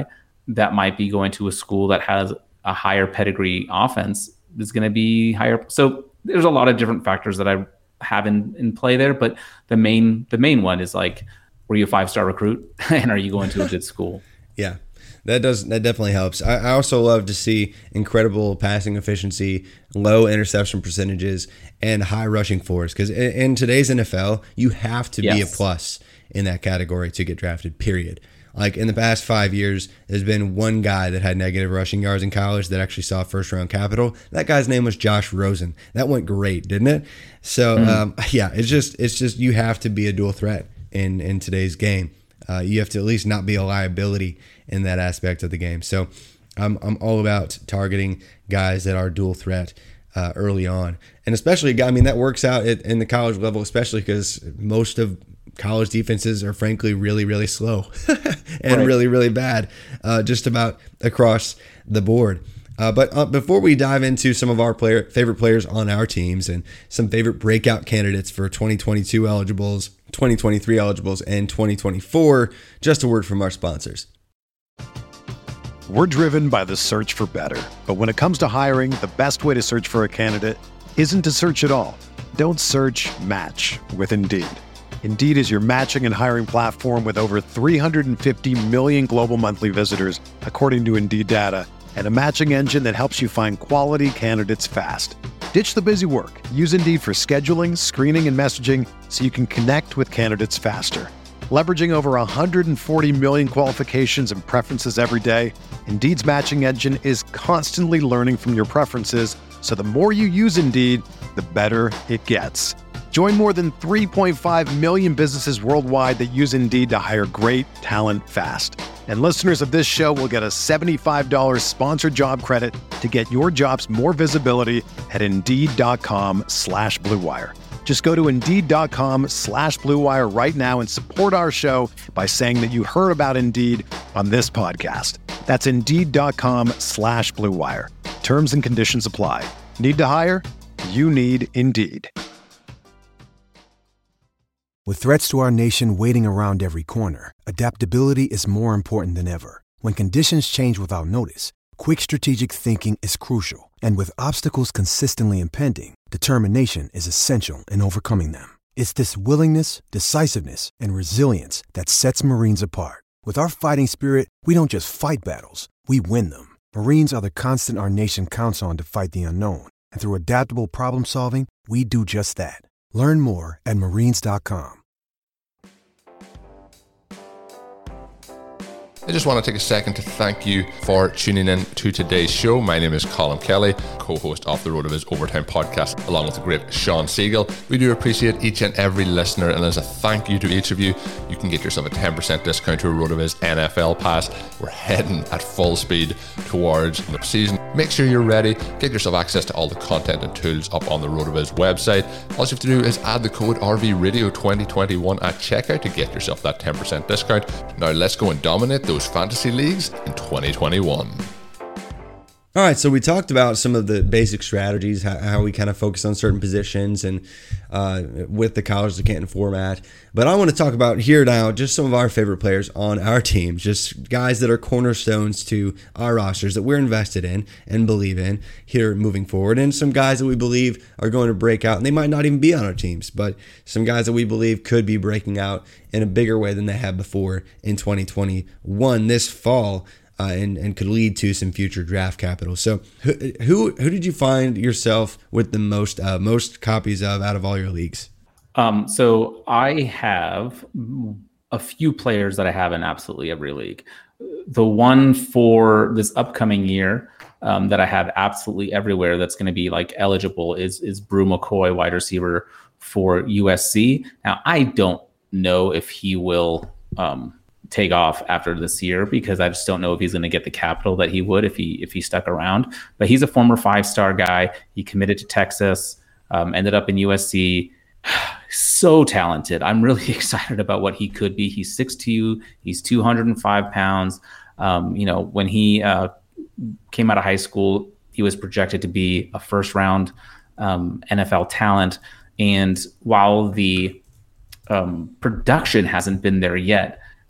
that might be going to a school that has a higher pedigree offense is going to be higher. So there's a lot of different factors that I have in, in play there, but the main the main one is like, were you a five-star recruit and are you going to a good school? Yeah. That does that definitely helps. I, I also love to see incredible passing efficiency, low interception percentages, and high rushing floors. Because in, in today's N F L, you have to yes. be a plus in that category to get drafted, period. Like in the past five years, there's been one guy that had negative rushing yards in college that actually saw first round capital. That guy's name was Josh Rosen. That went great, didn't it? So mm. um, yeah, it's just it's just you have to be a dual threat in in today's game. Uh, you have to at least not be a liability in that aspect of the game. So I'm I'm all about targeting guys that are dual threat uh, early on, and especially I mean that works out at, in the college level, especially because most of college defenses are frankly really really slow and right. really really bad, uh, just about across the board. Uh, but uh, before we dive into some of our player favorite players on our teams and some favorite breakout candidates for twenty twenty-two eligibles, twenty twenty-three eligibles, and twenty twenty-four, just a word from our sponsors. We're driven by the search for better. But when it comes to hiring, the best way to search for a candidate isn't to search at all. Don't search, match with Indeed. Indeed is your matching and hiring platform with over three hundred fifty million global monthly visitors, according to Indeed data, and a matching engine that helps you find quality candidates fast. Ditch the busy work. Use Indeed for scheduling, screening, and messaging so you can connect with candidates faster. Leveraging over one hundred forty million qualifications and preferences every day, Indeed's matching engine is constantly learning from your preferences, so the more you use Indeed, the better it gets. Join more than three point five million businesses worldwide that use Indeed to hire great talent fast. And listeners of this show will get a seventy-five dollars sponsored job credit to get your jobs more visibility at Indeed.com slash Blue Wire. Just go to Indeed.com slash Blue Wire right now and support our show by saying that you heard about Indeed on this podcast. That's Indeed.com slash Blue Wire. Terms and conditions apply. Need to hire? You need Indeed. With threats to our nation waiting around every corner, adaptability is more important than ever. When conditions change without notice, quick strategic thinking is crucial. And with obstacles consistently impending, determination is essential in overcoming them. It's this willingness, decisiveness, and resilience that sets Marines apart. With our fighting spirit, we don't just fight battles, we win them. Marines are the constant our nation counts on to fight the unknown. And through adaptable problem solving, we do just that. Learn more at marines dot com. I just want to take a second to thank you for tuning in to today's show. My name is Colin Kelly, co-host of the RotoViz Overtime podcast, along with the great Sean Siegel. We do appreciate each and every listener, and as a thank you to each of you, you can get yourself a ten percent discount to a RotoViz N F L pass. We're heading at full speed towards the season. Make sure you're ready. Get yourself access to all the content and tools up on the RotoViz website. All you have to do is add the code R V Radio twenty twenty-one at checkout to get yourself that ten percent discount. Now let's go and dominate those fantasy leagues in twenty twenty-one. All right, so we talked about some of the basic strategies, how, how we kind of focus on certain positions and uh, with the College to Canton format. But I want to talk about here now just some of our favorite players on our teams, just guys that are cornerstones to our rosters that we're invested in and believe in here moving forward, and some guys that we believe are going to break out, and they might not even be on our teams, but some guys that we believe could be breaking out in a bigger way than they have before in twenty twenty-one this fall. Uh, and, and could lead to some future draft capital. So who who, who did you find yourself with the most uh, most copies of out of all your leagues? Um, so I have a few players that I have in absolutely every league. The one for this upcoming year um, that I have absolutely everywhere that's going to be like eligible is is Brew McCoy, wide receiver for U S C. Now I don't know if he will um, take off after this year because I just don't know if he's going to get the capital that he would if he if he stuck around. But he's a former five-star guy. He committed to Texas, um, ended up in U S C. So talented. I'm really excited about what he could be. He's six two. He's two hundred five pounds. Um, you know, when he uh, came out of high school, he was projected to be a first-round um, N F L talent. And while the um, production hasn't been there yet,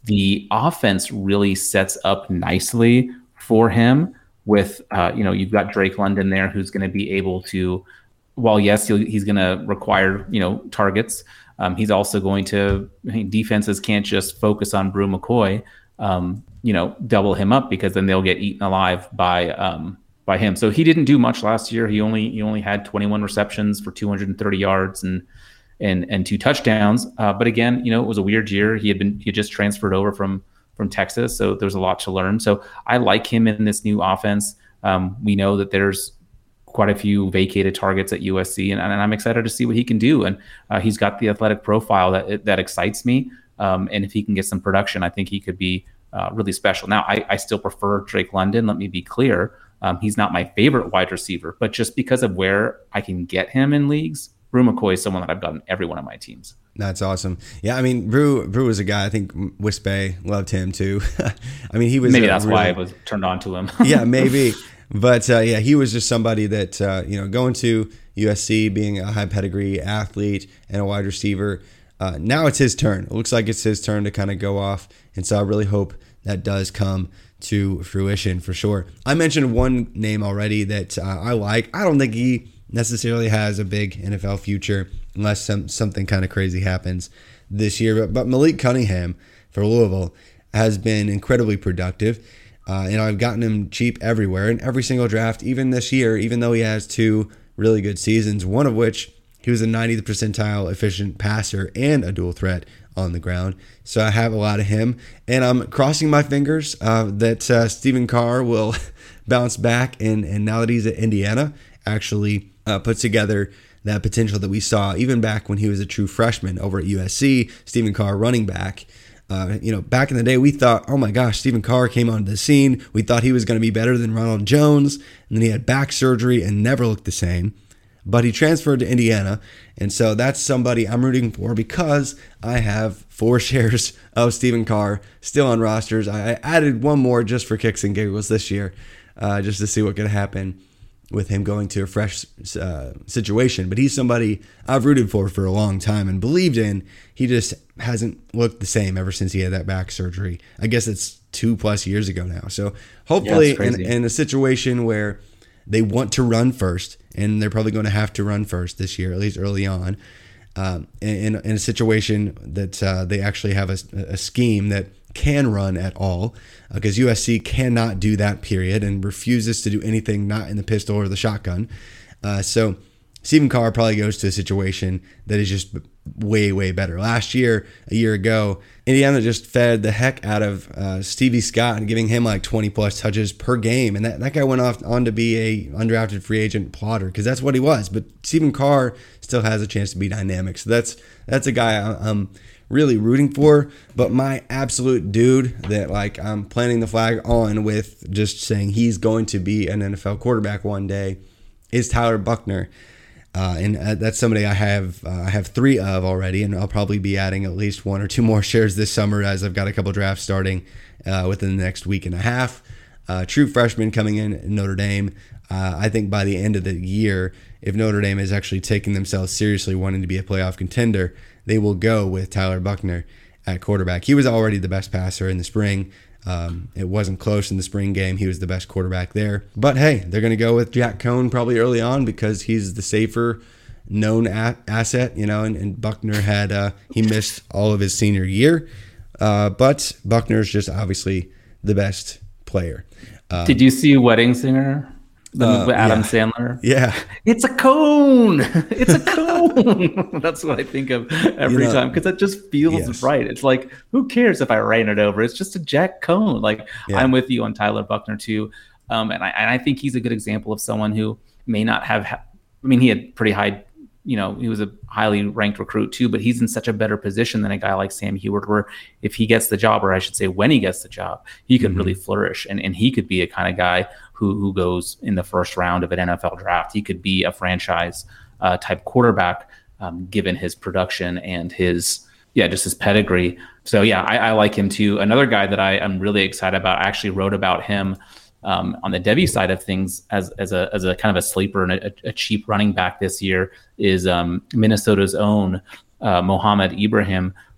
the offense really sets up nicely for him with, uh, you know, you've got Drake London there who's going to be able to, while yes, he'll, he's going to require, you know, targets. Um, he's also going to, I mean, defenses can't just focus on Bru McCoy, um, you know, double him up because then they'll get eaten alive by, um, by him. So he didn't do much last year. He only, he only had twenty-one receptions for two hundred thirty yards and, and, and two touchdowns. Uh, but again, you know, it was a weird year. He had been, he had just transferred over from, from Texas. So there's a lot to learn. So I like him in this new offense. Um, we know that there's quite a few vacated targets at U S C, and, and I'm excited to see what he can do. And uh, he's got the athletic profile that that excites me. Um, and if he can get some production, I think he could be uh, really special. Now, I, I still prefer Drake London. Let me be clear. Um, he's not my favorite wide receiver, but just because of where I can get him in leagues, Bru McCoy is someone that I've gotten every one of my teams. That's awesome. Yeah, I mean, Bru Bru was a guy, I think Wispe loved him too. I mean, he was maybe that's really, why I was turned on to him. Yeah, maybe. But uh, yeah, he was just somebody that, uh, you know, going to U S C, being a high pedigree athlete and a wide receiver. Uh, now it's his turn. It looks like it's his turn to kind of go off. And so I really hope that does come to fruition for sure. I mentioned one name already that uh, I like. I don't think he necessarily has a big N F L future unless some, something kind of crazy happens this year. But, but Malik Cunningham for Louisville has been incredibly productive. Uh, and I've gotten him cheap everywhere in every single draft, even this year, even though he has two really good seasons, one of which he was a ninetieth percentile efficient passer and a dual threat on the ground. So I have a lot of him, and I'm crossing my fingers uh, that uh, Stephen Carr will bounce back, and, and now that he's at Indiana, actually uh, put together that potential that we saw even back when he was a true freshman over at U S C, Stephen Carr running back. Uh, you know, back in the day, we thought, oh my gosh, Stephen Carr came onto the scene. We thought he was going to be better than Ronald Jones. And then he had back surgery and never looked the same. But he transferred to Indiana. And so that's somebody I'm rooting for because I have four shares of Stephen Carr still on rosters. I added one more just for kicks and giggles this year, uh, just to see what could happen with him going to a fresh uh, situation. But he's somebody I've rooted for for a long time and believed in. He just hasn't looked the same ever since he had that back surgery. I guess it's two plus years ago now. So hopefully yeah, in, in a situation where they want to run first, and they're probably going to have to run first this year, at least early on, um, in, in a situation that uh, they actually have a, a scheme that can run at all, because uh, U S C cannot do that, period, and refuses to do anything not in the pistol or the shotgun. Uh, so Stephen Carr probably goes to a situation that is just way, way better. Last year, a year ago, Indiana just fed the heck out of uh, Stevie Scott and giving him like twenty plus touches per game. And that, that guy went off on to be a undrafted free agent plotter, because that's what he was. But Stephen Carr still has a chance to be dynamic. So that's that's a guy I'm really rooting for. But my absolute dude that like I'm planting the flag on with, just saying he's going to be an N F L quarterback one day, is Tyler Buchner. Uh, and uh, that's somebody I have uh, I have three of already, and I'll probably be adding at least one or two more shares this summer as I've got a couple drafts starting uh, within the next week and a half. Uh, true freshman coming in at Notre Dame. Uh, I think by the end of the year, if Notre Dame is actually taking themselves seriously, wanting to be a playoff contender, they will go with Tyler Buchner at quarterback. He was already the best passer in the spring. Um, it wasn't close in the spring game. He was the best quarterback there. But hey, they're going to go with Jack Cohn probably early on because he's the safer known a- asset, you know, and, and Buchner had, uh, he missed all of his senior year. Uh, but Buckner's just obviously the best player. Um, Did you see Wedding Singer? The uh, movie with Adam yeah. Sandler? Yeah. It's a cone. It's a cone. That's what I think of every you know, time, because it just feels yes. right. It's like, who cares if I ran it over? It's just a Jack Cone. Like, yeah. I'm with you on Tyler Buchner too. Um, and I and I think he's a good example of someone who may not have, ha- I mean, he had pretty high, you know, he was a highly ranked recruit too, but he's in such a better position than a guy like Sam Heward, where if he gets the job, or I should say when he gets the job, he could mm-hmm. really flourish. And, and he could be a kind of guy who who goes in the first round of an N F L draft. He could be a franchise uh, type quarterback, um, given his production and his, yeah, just his pedigree. So yeah, I, I like him too. Another guy that I am really excited about, I actually wrote about him um, on the Devy side of things as as a as a kind of a sleeper and a, a cheap running back this year, is um, Minnesota's own uh, Mohamed Ibrahim,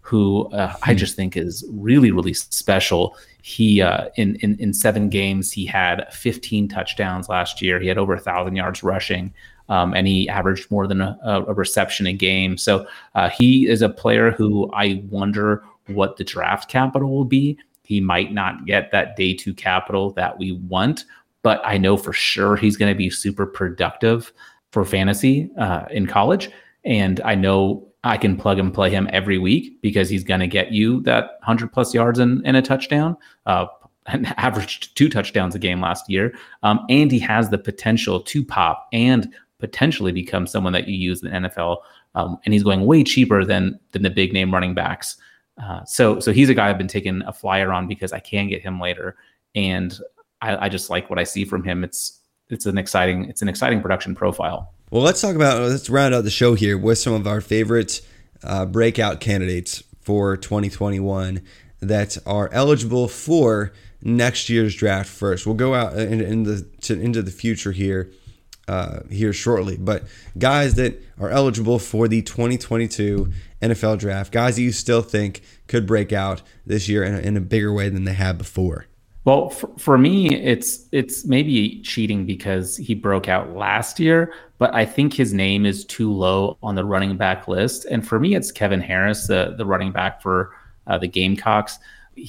who uh, I just think is really, really special. He uh, in, in in seven games, he had fifteen touchdowns last year. He had over a thousand yards rushing, um, and he averaged more than a, a reception a game. So uh, he is a player who I wonder what the draft capital will be. He might not get that day two capital that we want, but I know for sure he's going to be super productive for fantasy uh, in college. And I know I can plug and play him every week because he's going to get you that one hundred plus yards and, and a touchdown, uh, and averaged two touchdowns a game last year. Um, and he has the potential to pop and potentially become someone that you use in the N F L. Um, and he's going way cheaper than than the big name running backs. Uh, so so he's a guy I've been taking a flyer on because I can get him later, and I, I just like what I see from him. It's it's an exciting it's an exciting production profile. Well, let's talk about let's round out the show here with some of our favorite uh, breakout candidates for twenty twenty-one that are eligible for next year's draft. First, we'll go out in, in the to, into the future here. Uh, here shortly, but guys that are eligible for the twenty twenty-two N F L draft, guys that you still think could break out this year in a, in a bigger way than they have before. Well, for, for me, it's it's maybe cheating because he broke out last year, but I think his name is too low on the running back list. And for me, it's Kevin Harris, the, the running back for uh, the Gamecocks.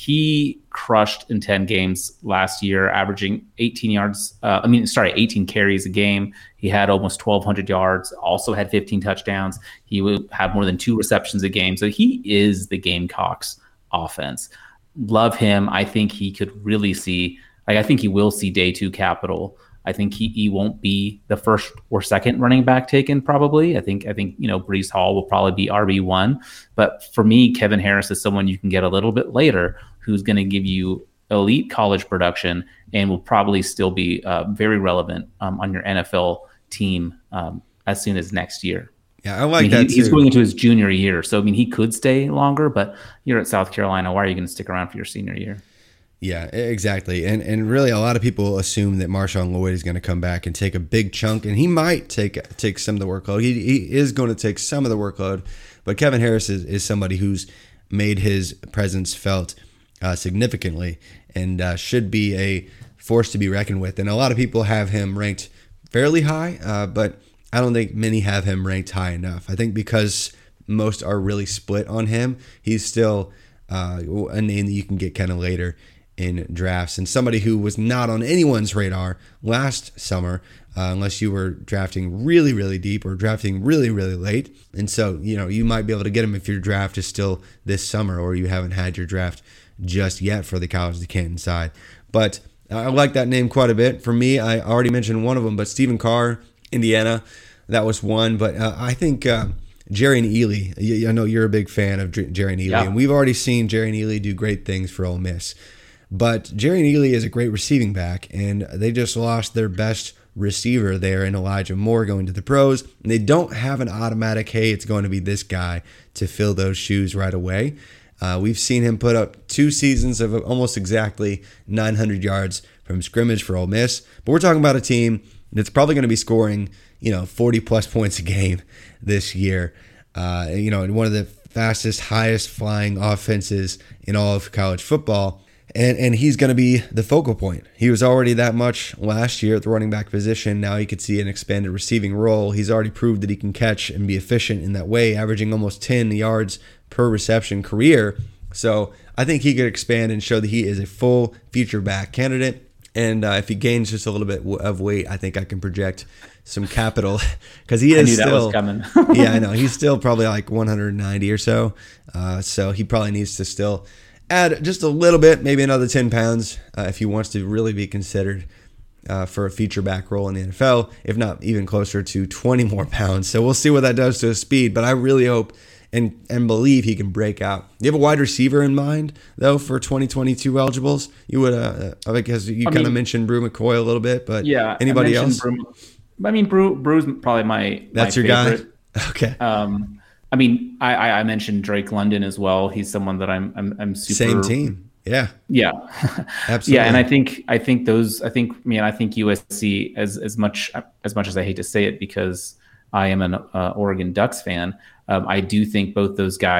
He crushed in ten games last year, averaging eighteen yards. Uh, I mean, sorry, eighteen carries a game. He had almost twelve hundred yards, also had fifteen touchdowns. He would have more than two receptions a game. So he is the Gamecocks offense. Love him. I think he could really see, like, I think he will see day two capital. I think he, he won't be the first or second running back taken probably. I think, I think, you know, Breece Hall will probably be R B one. But for me, Kevin Harris is someone you can get a little bit later who's going to give you elite college production and will probably still be uh, very relevant um, on your N F L team um, as soon as next year. Yeah, I like I mean, that he, too. He's going into his junior year. So, I mean, he could stay longer, but you're at South Carolina. Why are you going to stick around for your senior year? Yeah, exactly. And and really a lot of people assume that Marshawn Lloyd is going to come back and take a big chunk, and he might take take some of the workload. He, he is going to take some of the workload, but Kevin Harris is, is somebody who's made his presence felt uh, significantly and uh, should be a force to be reckoned with. And a lot of people have him ranked fairly high, uh, but I don't think many have him ranked high enough. I think because most are really split on him, he's still uh, a name that you can get kind of later in drafts, and somebody who was not on anyone's radar last summer, uh, unless you were drafting really, really deep or drafting really, really late. And so, you know, you might be able to get him if your draft is still this summer or you haven't had your draft just yet for the College of Canton side. But I like that name quite a bit. For me, I already mentioned one of them, but Stephen Carr, Indiana, that was one. But uh, I think uh, Jerry Neely, I know you're a big fan of Jerry Neely, yeah. and we've already seen Jerry Neely do great things for Ole Miss. But Jerry Neely is a great receiving back, and they just lost their best receiver there in Elijah Moore going to the pros. And they don't have an automatic, hey, it's going to be this guy to fill those shoes right away. Uh, we've seen him put up two seasons of almost exactly nine hundred yards from scrimmage for Ole Miss. But we're talking about a team that's probably going to be scoring, you know, forty plus points a game this year. Uh, you know, one of the fastest, highest flying offenses in all of college football. And and he's going to be the focal point. He was already that much last year at the running back position. Now he could see an expanded receiving role. He's already proved that he can catch and be efficient in that way, averaging almost ten yards per reception career. So I think he could expand and show that he is a full feature back candidate. And uh, if he gains just a little bit of weight, I think I can project some capital because he is I knew still. That was coming. Yeah, I know. He's still probably like one hundred ninety or so. Uh, so he probably needs to still add just a little bit, maybe another ten pounds, uh, if he wants to really be considered uh, for a feature back role in the N F L, if not even closer to twenty more pounds. So we'll see what that does to his speed, but I really hope and and believe he can break out. Do you have a wide receiver in mind, though, for twenty twenty-two eligibles? You would, uh, I guess you kind of mentioned Brew McCoy a little bit, but yeah, anybody else? Brew, I mean, Brew, Brew's probably my That's my your favorite. guy? Okay. Um, I mean, I, I mentioned Drake London as well. He's someone that I'm I'm, I'm super same team. Yeah. Yeah. Absolutely. Yeah, and I think I think those I think man I think U S C as as much as much as I hate to say it because I am an uh, Oregon Ducks fan. Um, I do think both those guys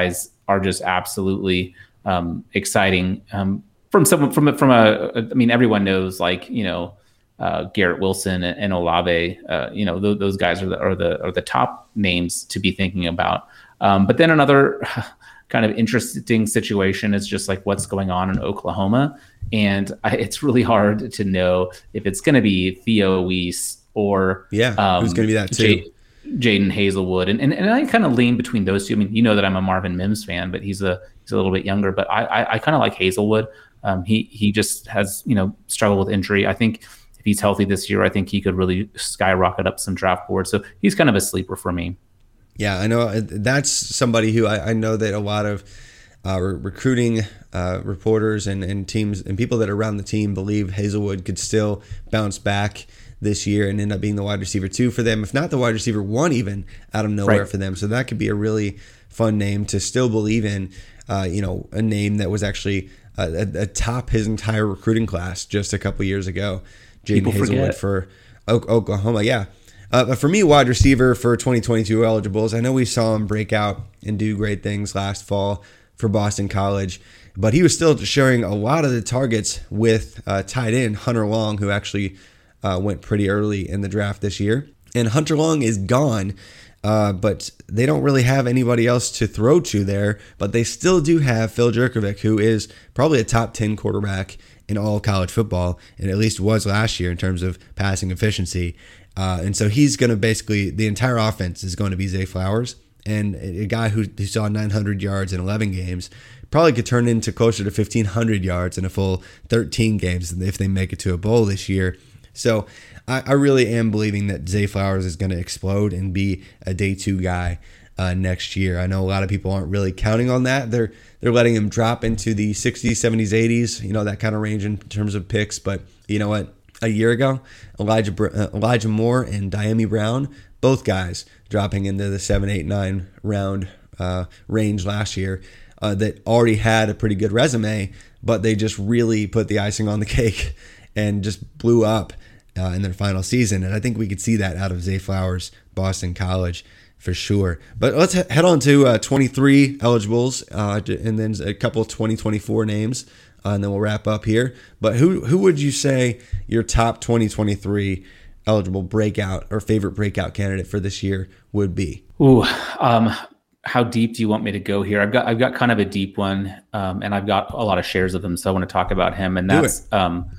are just absolutely um, exciting. Um, from someone from from a, I mean, everyone knows like you know uh, Garrett Wilson and, and Olave. Uh, you know th- those guys are the are the are the top names to be thinking about. Um, but then another kind of interesting situation is just like what's going on in Oklahoma, and I, it's really hard to know if it's going to be Theo Weiss or yeah, um, who's going to be that too. J- Jaden Hazelwood, and, and and I kind of lean between those two. I mean, you know that I'm a Marvin Mims fan, but he's a he's a little bit younger. But I I, I kind of like Hazelwood. Um, he he just has you know struggled with injury. I think if he's healthy this year, I think he could really skyrocket up some draft boards. So he's kind of a sleeper for me. Yeah, I know that's somebody who I, I know that a lot of uh, re- recruiting uh, reporters and, and teams and people that are around the team believe Hazelwood could still bounce back this year and end up being the wide receiver two for them, if not the wide receiver one even out of nowhere right. for them. So that could be a really fun name to still believe in, uh, you know, a name that was actually a, a, a top his entire recruiting class just a couple years ago. Jaden Hazelwood for o- Oklahoma. Yeah. Uh, but for me, wide receiver for twenty twenty-two eligibles, I know we saw him break out and do great things last fall for Boston College, but he was still sharing a lot of the targets with uh, tight end Hunter Long, who actually uh, went pretty early in the draft this year. And Hunter Long is gone, uh, but they don't really have anybody else to throw to there, but they still do have Phil Jurkovec, who is probably a top ten quarterback in all of college football, and at least was last year in terms of passing efficiency. Uh, and so he's going to basically, the entire offense is going to be Zay Flowers. And a guy who, who saw nine hundred yards in eleven games probably could turn into closer to fifteen hundred yards in a full thirteen games if they make it to a bowl this year. So I, I really am believing that Zay Flowers is going to explode and be a day two guy uh, next year. I know a lot of people aren't really counting on that. They're they're letting him drop into the sixties, seventies, eighties, you know, that kind of range in terms of picks. But you know what? A year ago, Elijah uh, Elijah Moore and Diami Brown, both guys dropping into the seven, eight, nine round uh, range last year, uh, that already had a pretty good resume, but they just really put the icing on the cake and just blew up uh, in their final season. And I think we could see that out of Zay Flowers, Boston College, for sure. But let's he- head on to uh, twenty-three eligibles, uh, and then a couple of twenty twenty-four names. Uh, and then we'll wrap up here. But who who would you say your top twenty twenty-three eligible breakout or favorite breakout candidate for this year would be? Ooh, um, how deep do you want me to go here? I've got I've got kind of a deep one, um, and I've got a lot of shares of them, so I want to talk about him. And that's um,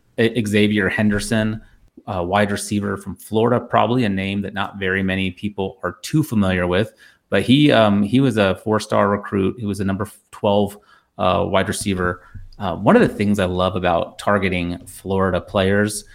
Xavier Henderson, uh, wide receiver from Florida, probably a name that not very many people are too familiar with. But he um, he was a four-star recruit. He was a number twelve uh, wide receiver. Uh, one of the things I love about targeting Florida players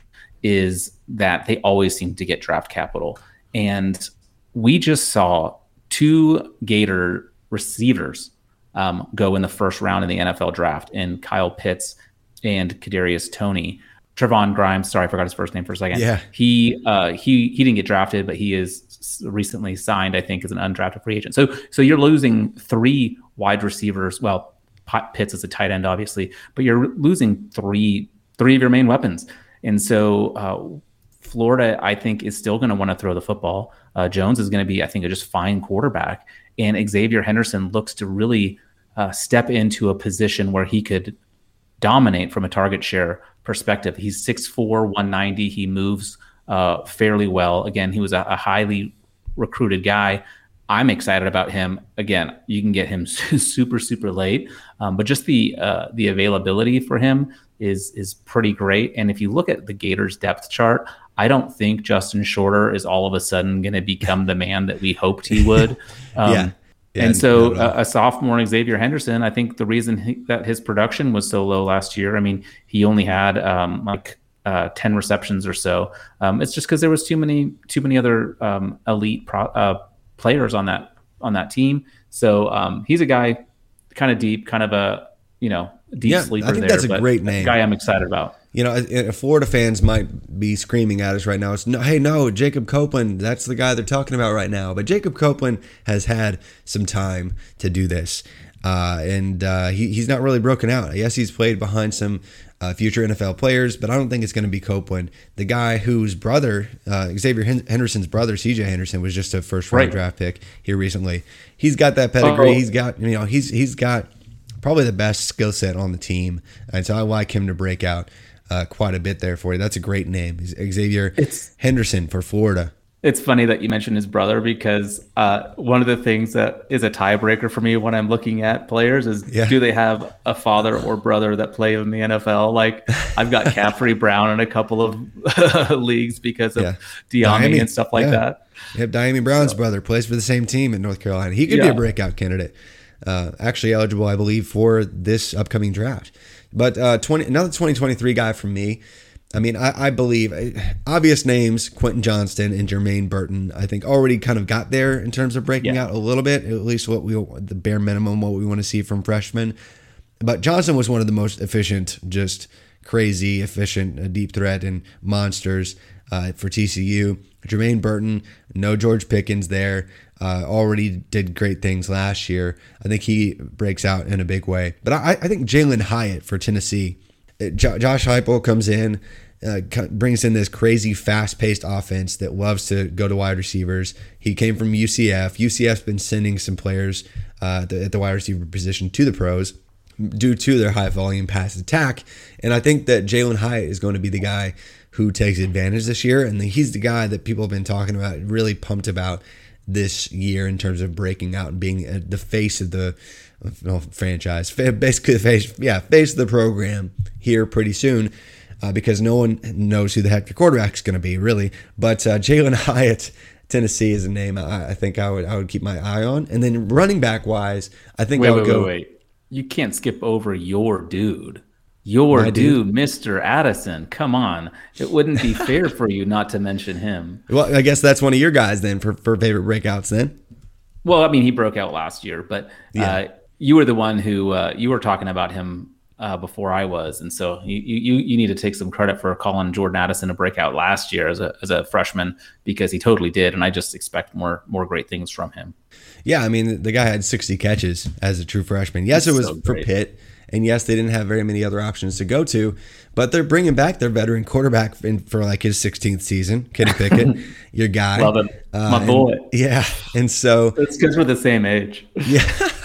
is that they always seem to get draft capital. And we just saw two Gator receivers um, go in the first round in the N F L draft, in Kyle Pitts and Kadarius Toney. Trevon Grimes, sorry, I forgot his first name for a second. Yeah. He uh, he he didn't get drafted, but he is recently signed, I think, as an undrafted free agent. So so you're losing three wide receivers. Well, Pitts is a tight end, obviously, but you're losing three three of your main weapons. And so uh, Florida, I think, is still going to want to throw the football. Uh, Jones is going to be, I think, a just fine quarterback. And Xavier Henderson looks to really uh, step into a position where he could dominate from a target share perspective. He's six foot four, one ninety. He moves uh, fairly well. Again, he was a, a highly recruited guy. I'm excited about him. Again, you can get him super, super late, um, but just the uh, the availability for him is is pretty great. And if you look at the Gators depth chart, I don't think Justin Shorter is all of a sudden going to become the man that we hoped he would. Um, yeah. yeah. And so a, a sophomore Xavier Henderson, I think the reason he, that his production was so low last year, I mean, he only had um, like uh, ten receptions or so. Um, it's just because there was too many too many other um, elite pro, uh, players on that on that team. So um, he's a guy kind of deep, kind of a, you know, deep yeah, sleeper I think there. That's a but great name. A guy I'm excited about. You know, Florida fans might be screaming at us right now. It's no, hey, no, Jacob Copeland, that's the guy they're talking about right now. But Jacob Copeland has had some time to do this. Uh, and uh, he, he's not really broken out. Yes, he's played behind some uh, future N F L players, but I don't think it's going to be Copeland. The guy whose brother, uh, Xavier Henderson's brother, C J Henderson, was just a first round right. draft pick here recently. He's got that pedigree. Oh. He's got, you know, he's he's got probably the best skill set on the team, and so I like him to break out uh, quite a bit there for you. That's a great name, Xavier it's, Henderson for Florida. It's funny that you mentioned his brother because uh, one of the things that is a tiebreaker for me when I'm looking at players is yeah. do they have a father or brother that play in the N F L? Like I've got Caffrey Brown in a couple of leagues because of yeah. Diami and stuff like yeah. that. You have Diami Brown's so. brother plays for the same team in North Carolina. He could yeah. be a breakout candidate. Uh, actually eligible, I believe, for this upcoming draft. But uh, twenty another twenty twenty-three guy from me. I mean, I, I believe obvious names, Quentin Johnston and Jermaine Burton, I think already kind of got there in terms of breaking yeah. out a little bit, at least what we, the bare minimum, what we want to see from freshmen. But Johnston was one of the most efficient, just crazy, efficient, deep threat and monsters uh, for T C U. Jermaine Burton, no George Pickens there, uh, already did great things last year. I think he breaks out in a big way. But I, I think Jalen Hyatt for Tennessee, Josh Heupel comes in, uh, brings in this crazy fast-paced offense that loves to go to wide receivers. He came from U C F. U C F's been sending some players uh, at the wide receiver position to the pros due to their high-volume pass attack. And I think that Jalen Hyatt is going to be the guy who takes advantage this year. And he's the guy that people have been talking about, really pumped about this year in terms of breaking out and being the face of the Well, franchise, basically the face, yeah, face of the program here pretty soon, uh, because no one knows who the heck your quarterback is going to be, really. But uh, Jalen Hyatt, Tennessee, is a name I, I think I would I would keep my eye on. And then running back wise, I think wait, I would wait, go. Wait, wait, you can't skip over your dude, your dude, dude, Mister Addison. Come on, it wouldn't be fair for you not to mention him. Well, I guess that's one of your guys then for for favorite breakouts then. Well, I mean, he broke out last year, but. Yeah. Uh, You were the one who uh, you were talking about him uh, before I was, and so you, you you need to take some credit for calling Jordan Addison to break out last year as a as a freshman, because he totally did, and I just expect more more great things from him. Yeah, I mean the guy had sixty catches as a true freshman. Yes, it was so for Pitt, and yes, they didn't have very many other options to go to, but they're bringing back their veteran quarterback in, for like his sixteenth season, Kenny Pickett, your guy, love him, uh, my boy. And, yeah, and so it's because we're the same age. Yeah.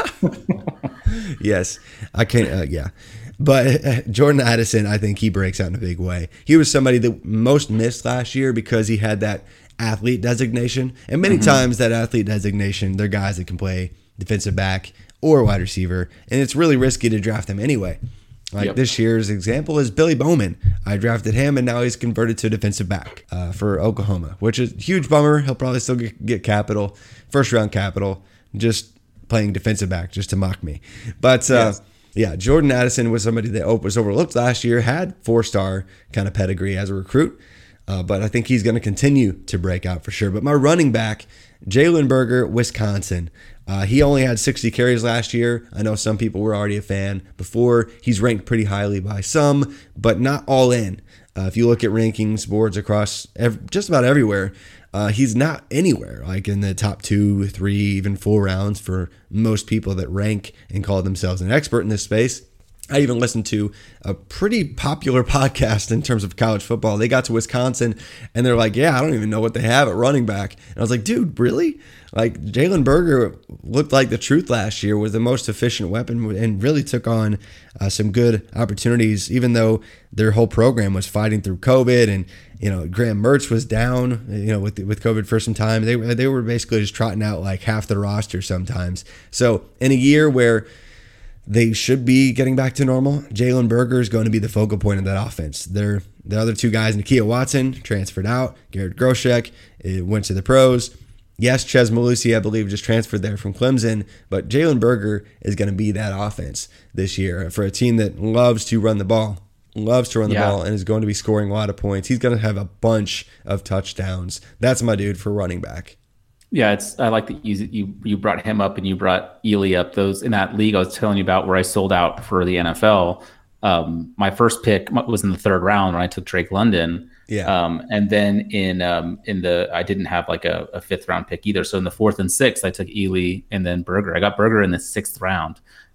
Yes, I can't. Uh, yeah, but uh, Jordan Addison, I think he breaks out in a big way. He was somebody that most missed last year because he had that athlete designation, and many mm-hmm. times that athlete designation, they're guys that can play defensive back or wide receiver, and it's really risky to draft them anyway. Like yep. this year's example is Billy Bowman. I drafted him, and now he's converted to defensive back uh, for Oklahoma, which is a huge bummer. He'll probably still get, get capital, first round capital, just playing defensive back just to mock me. But uh, yes. yeah, Jordan Addison was somebody that was overlooked last year, had four-star kind of pedigree as a recruit, uh, but I think he's going to continue to break out for sure. But my running back, Jalen Berger, Wisconsin. Uh, he only had sixty carries last year. I know some people were already a fan before. He's ranked pretty highly by some, but not all in. Uh, if you look at rankings boards across ev- just about everywhere, Uh, he's not anywhere like in the top two, three, even four rounds for most people that rank and call themselves an expert in this space. I even listened to a pretty popular podcast in terms of college football. They got to Wisconsin and they're like, yeah, I don't even know what they have at running back. And I was like, dude, really? Like Jalen Berger looked like the truth last year, was the most efficient weapon and really took on uh, some good opportunities, even though their whole program was fighting through COVID and, you know, Graham Mertz was down, you know, with with COVID for some time. They, they were basically just trotting out like half the roster sometimes. So in a year where they should be getting back to normal, Jalen Berger is going to be the focal point of that offense. They're, the other two guys, Nakia Watson, transferred out. Garrett Groshek went to the pros. Yes, Ches Malusi, I believe, just transferred there from Clemson, but Jalen Berger is going to be that offense this year for a team that loves to run the ball, loves to run the yeah. ball, and is going to be scoring a lot of points. He's going to have a bunch of touchdowns. That's my dude for running back. Yeah, it's. I like that you you you brought him up and you brought Ely up. Those in that league I was telling you about where I sold out for the N F L. Um, my first pick was in the third round when I took Drake London. Yeah. Um, and then in um, in the I didn't have like a, a fifth round pick either. So in the fourth and sixth, I took Ely and then Berger. I got Berger in the sixth round.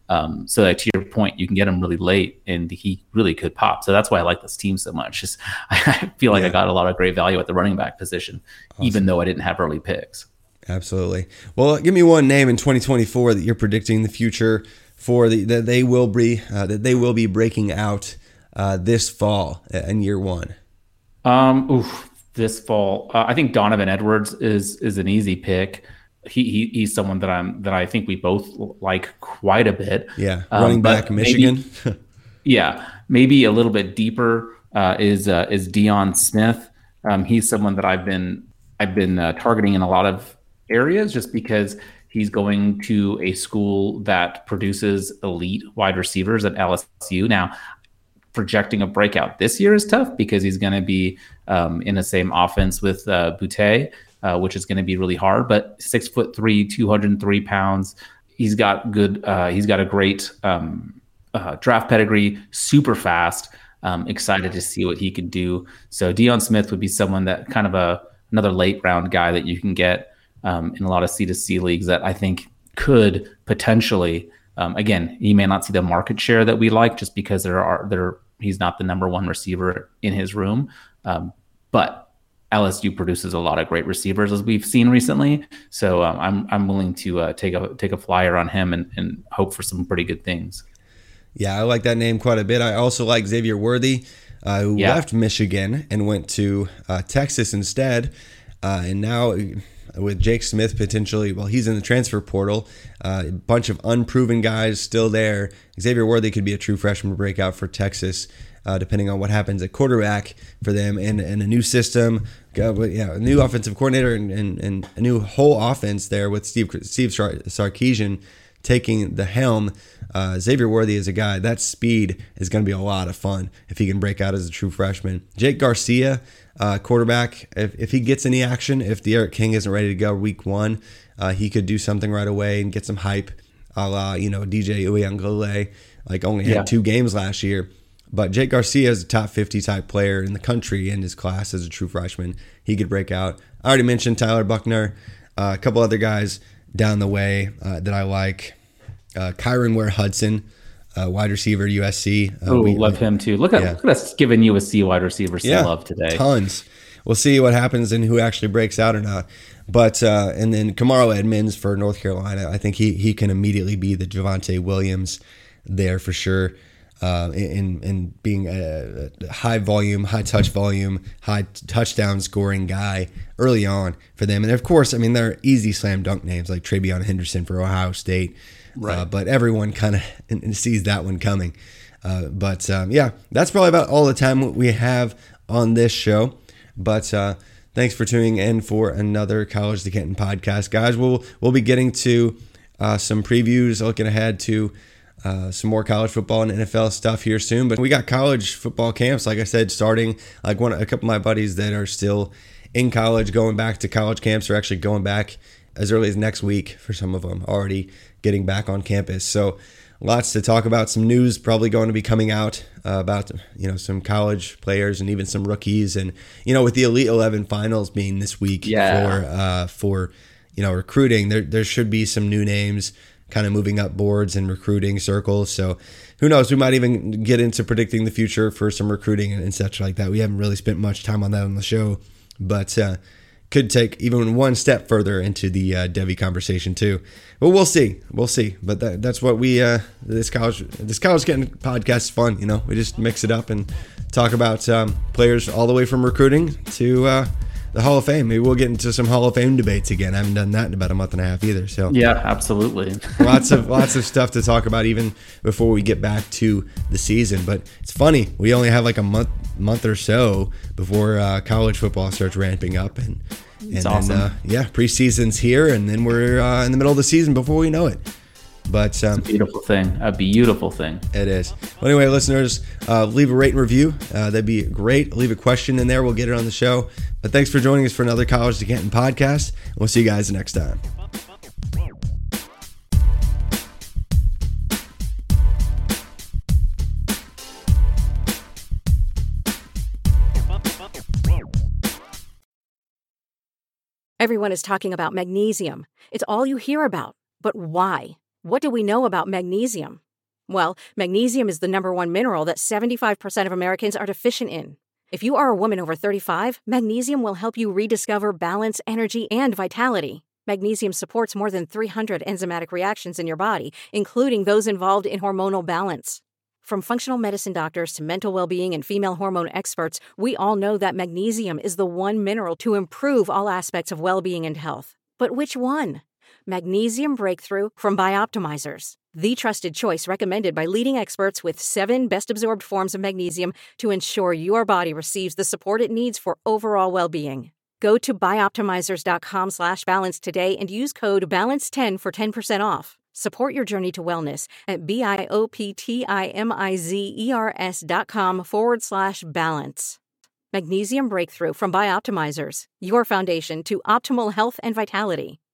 Um, so that to your point, you can get him really late and he really could pop. So that's why I like this team so much. Just I feel like yeah. I got a lot of great value at the running back position, awesome. even though I didn't have early picks. Absolutely. Well, give me one name in twenty twenty-four that you're predicting the future for the, that they will be uh, that they will be breaking out uh, this fall in year one. Um, oof, this fall, uh, I think Donovan Edwards is is an easy pick. He, he he's someone that I'm that I think we both like quite a bit. Yeah, running um, back Michigan. Maybe, yeah, maybe a little bit deeper uh, is uh, is Deion Smith. Um, he's someone that I've been I've been uh, targeting in a lot of areas just because he's going to a school that produces elite wide receivers at L S U. Now, projecting a breakout this year is tough because he's going to be um, in the same offense with uh, Boutte. Uh, which is going to be really hard, but six foot three, two hundred three pounds. He's got good, uh, he's got a great um, uh, draft pedigree, super fast. Um, excited to see what he can do. So Deion Smith would be someone that kind of a, another late round guy that you can get um, in a lot of C to C leagues that I think could potentially, um, again, he may not see the market share that we like just because there are, there, he's not the number one receiver in his room. Um, but L S U produces a lot of great receivers as we've seen recently. So um, I'm I'm willing to uh, take a take a flyer on him and, and hope for some pretty good things. Yeah, I like that name quite a bit. I also like Xavier Worthy, uh, who yeah. left Michigan and went to uh, Texas instead. Uh, and now with Jake Smith potentially, well, he's in the transfer portal. Uh, a bunch of unproven guys still there. Xavier Worthy could be a true freshman breakout for Texas. Uh, depending on what happens at quarterback for them and, and a new system, uh, yeah, a new offensive coordinator and, and, and a new whole offense there with Steve Steve Sarkisian taking the helm. Uh, Xavier Worthy is a guy, that speed is going to be a lot of fun if he can break out as a true freshman. Jake Garcia, uh, quarterback, if, if he gets any action, if D'Eriq King isn't ready to go week one, uh, he could do something right away and get some hype, a la, you know, D J Uiagalelei, like only had yeah. two games last year. But Jake Garcia is a top fifty type player in the country in his class as a true freshman. He could break out. I already mentioned Tyler Buckner, uh, a couple other guys down the way uh, that I like. Uh, Kyron Ware-Hudson, uh, wide receiver, U S C. Uh, oh, we love him too. Look at, yeah. look at us giving U S C wide receivers some yeah, love today. Tons. We'll see what happens and who actually breaks out or not. But uh, and then Kamaro Edmonds for North Carolina. I think he he can immediately be the Javonte Williams there for sure. Uh, in in being a high volume, high touch volume, high touchdown scoring guy early on for them. And of course, I mean, they're easy slam dunk names like Travion Henderson for Ohio State. Right. Uh, but everyone kind of sees that one coming. Uh, but um, yeah, that's probably about all the time we have on this show. But uh, thanks for tuning in for another College to Canton podcast, guys. We'll we'll be getting to uh, some previews, looking ahead to. Uh, some more college football and N F L stuff here soon, but we got college football camps, like I said, starting. Like one, a couple of my buddies that are still in college, going back to college camps, are actually going back as early as next week for some of them, already getting back on campus. So lots to talk about. Some news probably going to be coming out uh, about you know some college players and even some rookies, and you know with the Elite eleven finals being this week yeah. for uh, for you know recruiting, there there should be some new names kind of moving up boards and recruiting circles. So who knows, we might even get into predicting the future for some recruiting and, and such like that. We haven't really spent much time on that on the show, but uh, could take even one step further into the uh, Devy conversation too. But we'll see, we'll see. But that, that's what we, uh, this college, this college getting podcast is fun. You know, we just mix it up and talk about um, players all the way from recruiting to uh, the Hall of Fame. Maybe we'll get into some Hall of Fame debates again. I haven't done that in about a month and a half either. So yeah, absolutely. lots of lots of stuff to talk about even before we get back to the season. But it's funny, we only have like a month month or so before uh, college football starts ramping up, and and it's then awesome. uh, yeah, preseason's here, and then we're uh, in the middle of the season before we know it. But um, it's a beautiful thing. A beautiful thing. It is. Well, anyway, listeners, uh, leave a rate and review. Uh, that'd be great. Leave a question in there. We'll get it on the show. But thanks for joining us for another College to Canton podcast. We'll see you guys next time. Everyone is talking about magnesium. It's all you hear about. But why? What do we know about magnesium? Well, magnesium is the number one mineral that seventy-five percent of Americans are deficient in. If you are a woman over thirty-five, magnesium will help you rediscover balance, energy, and vitality. Magnesium supports more than three hundred enzymatic reactions in your body, including those involved in hormonal balance. From functional medicine doctors to mental well-being and female hormone experts, we all know that magnesium is the one mineral to improve all aspects of well-being and health. But which one? Magnesium Breakthrough from Bioptimizers, the trusted choice recommended by leading experts with seven best-absorbed forms of magnesium to ensure your body receives the support it needs for overall well-being. Go to bioptimizers.com slash balance today and use code balance ten for ten percent off. Support your journey to wellness at B-I-O-P-T-I-M-I-Z-E-R-S dot com forward slash balance. Magnesium Breakthrough from Bioptimizers, your foundation to optimal health and vitality.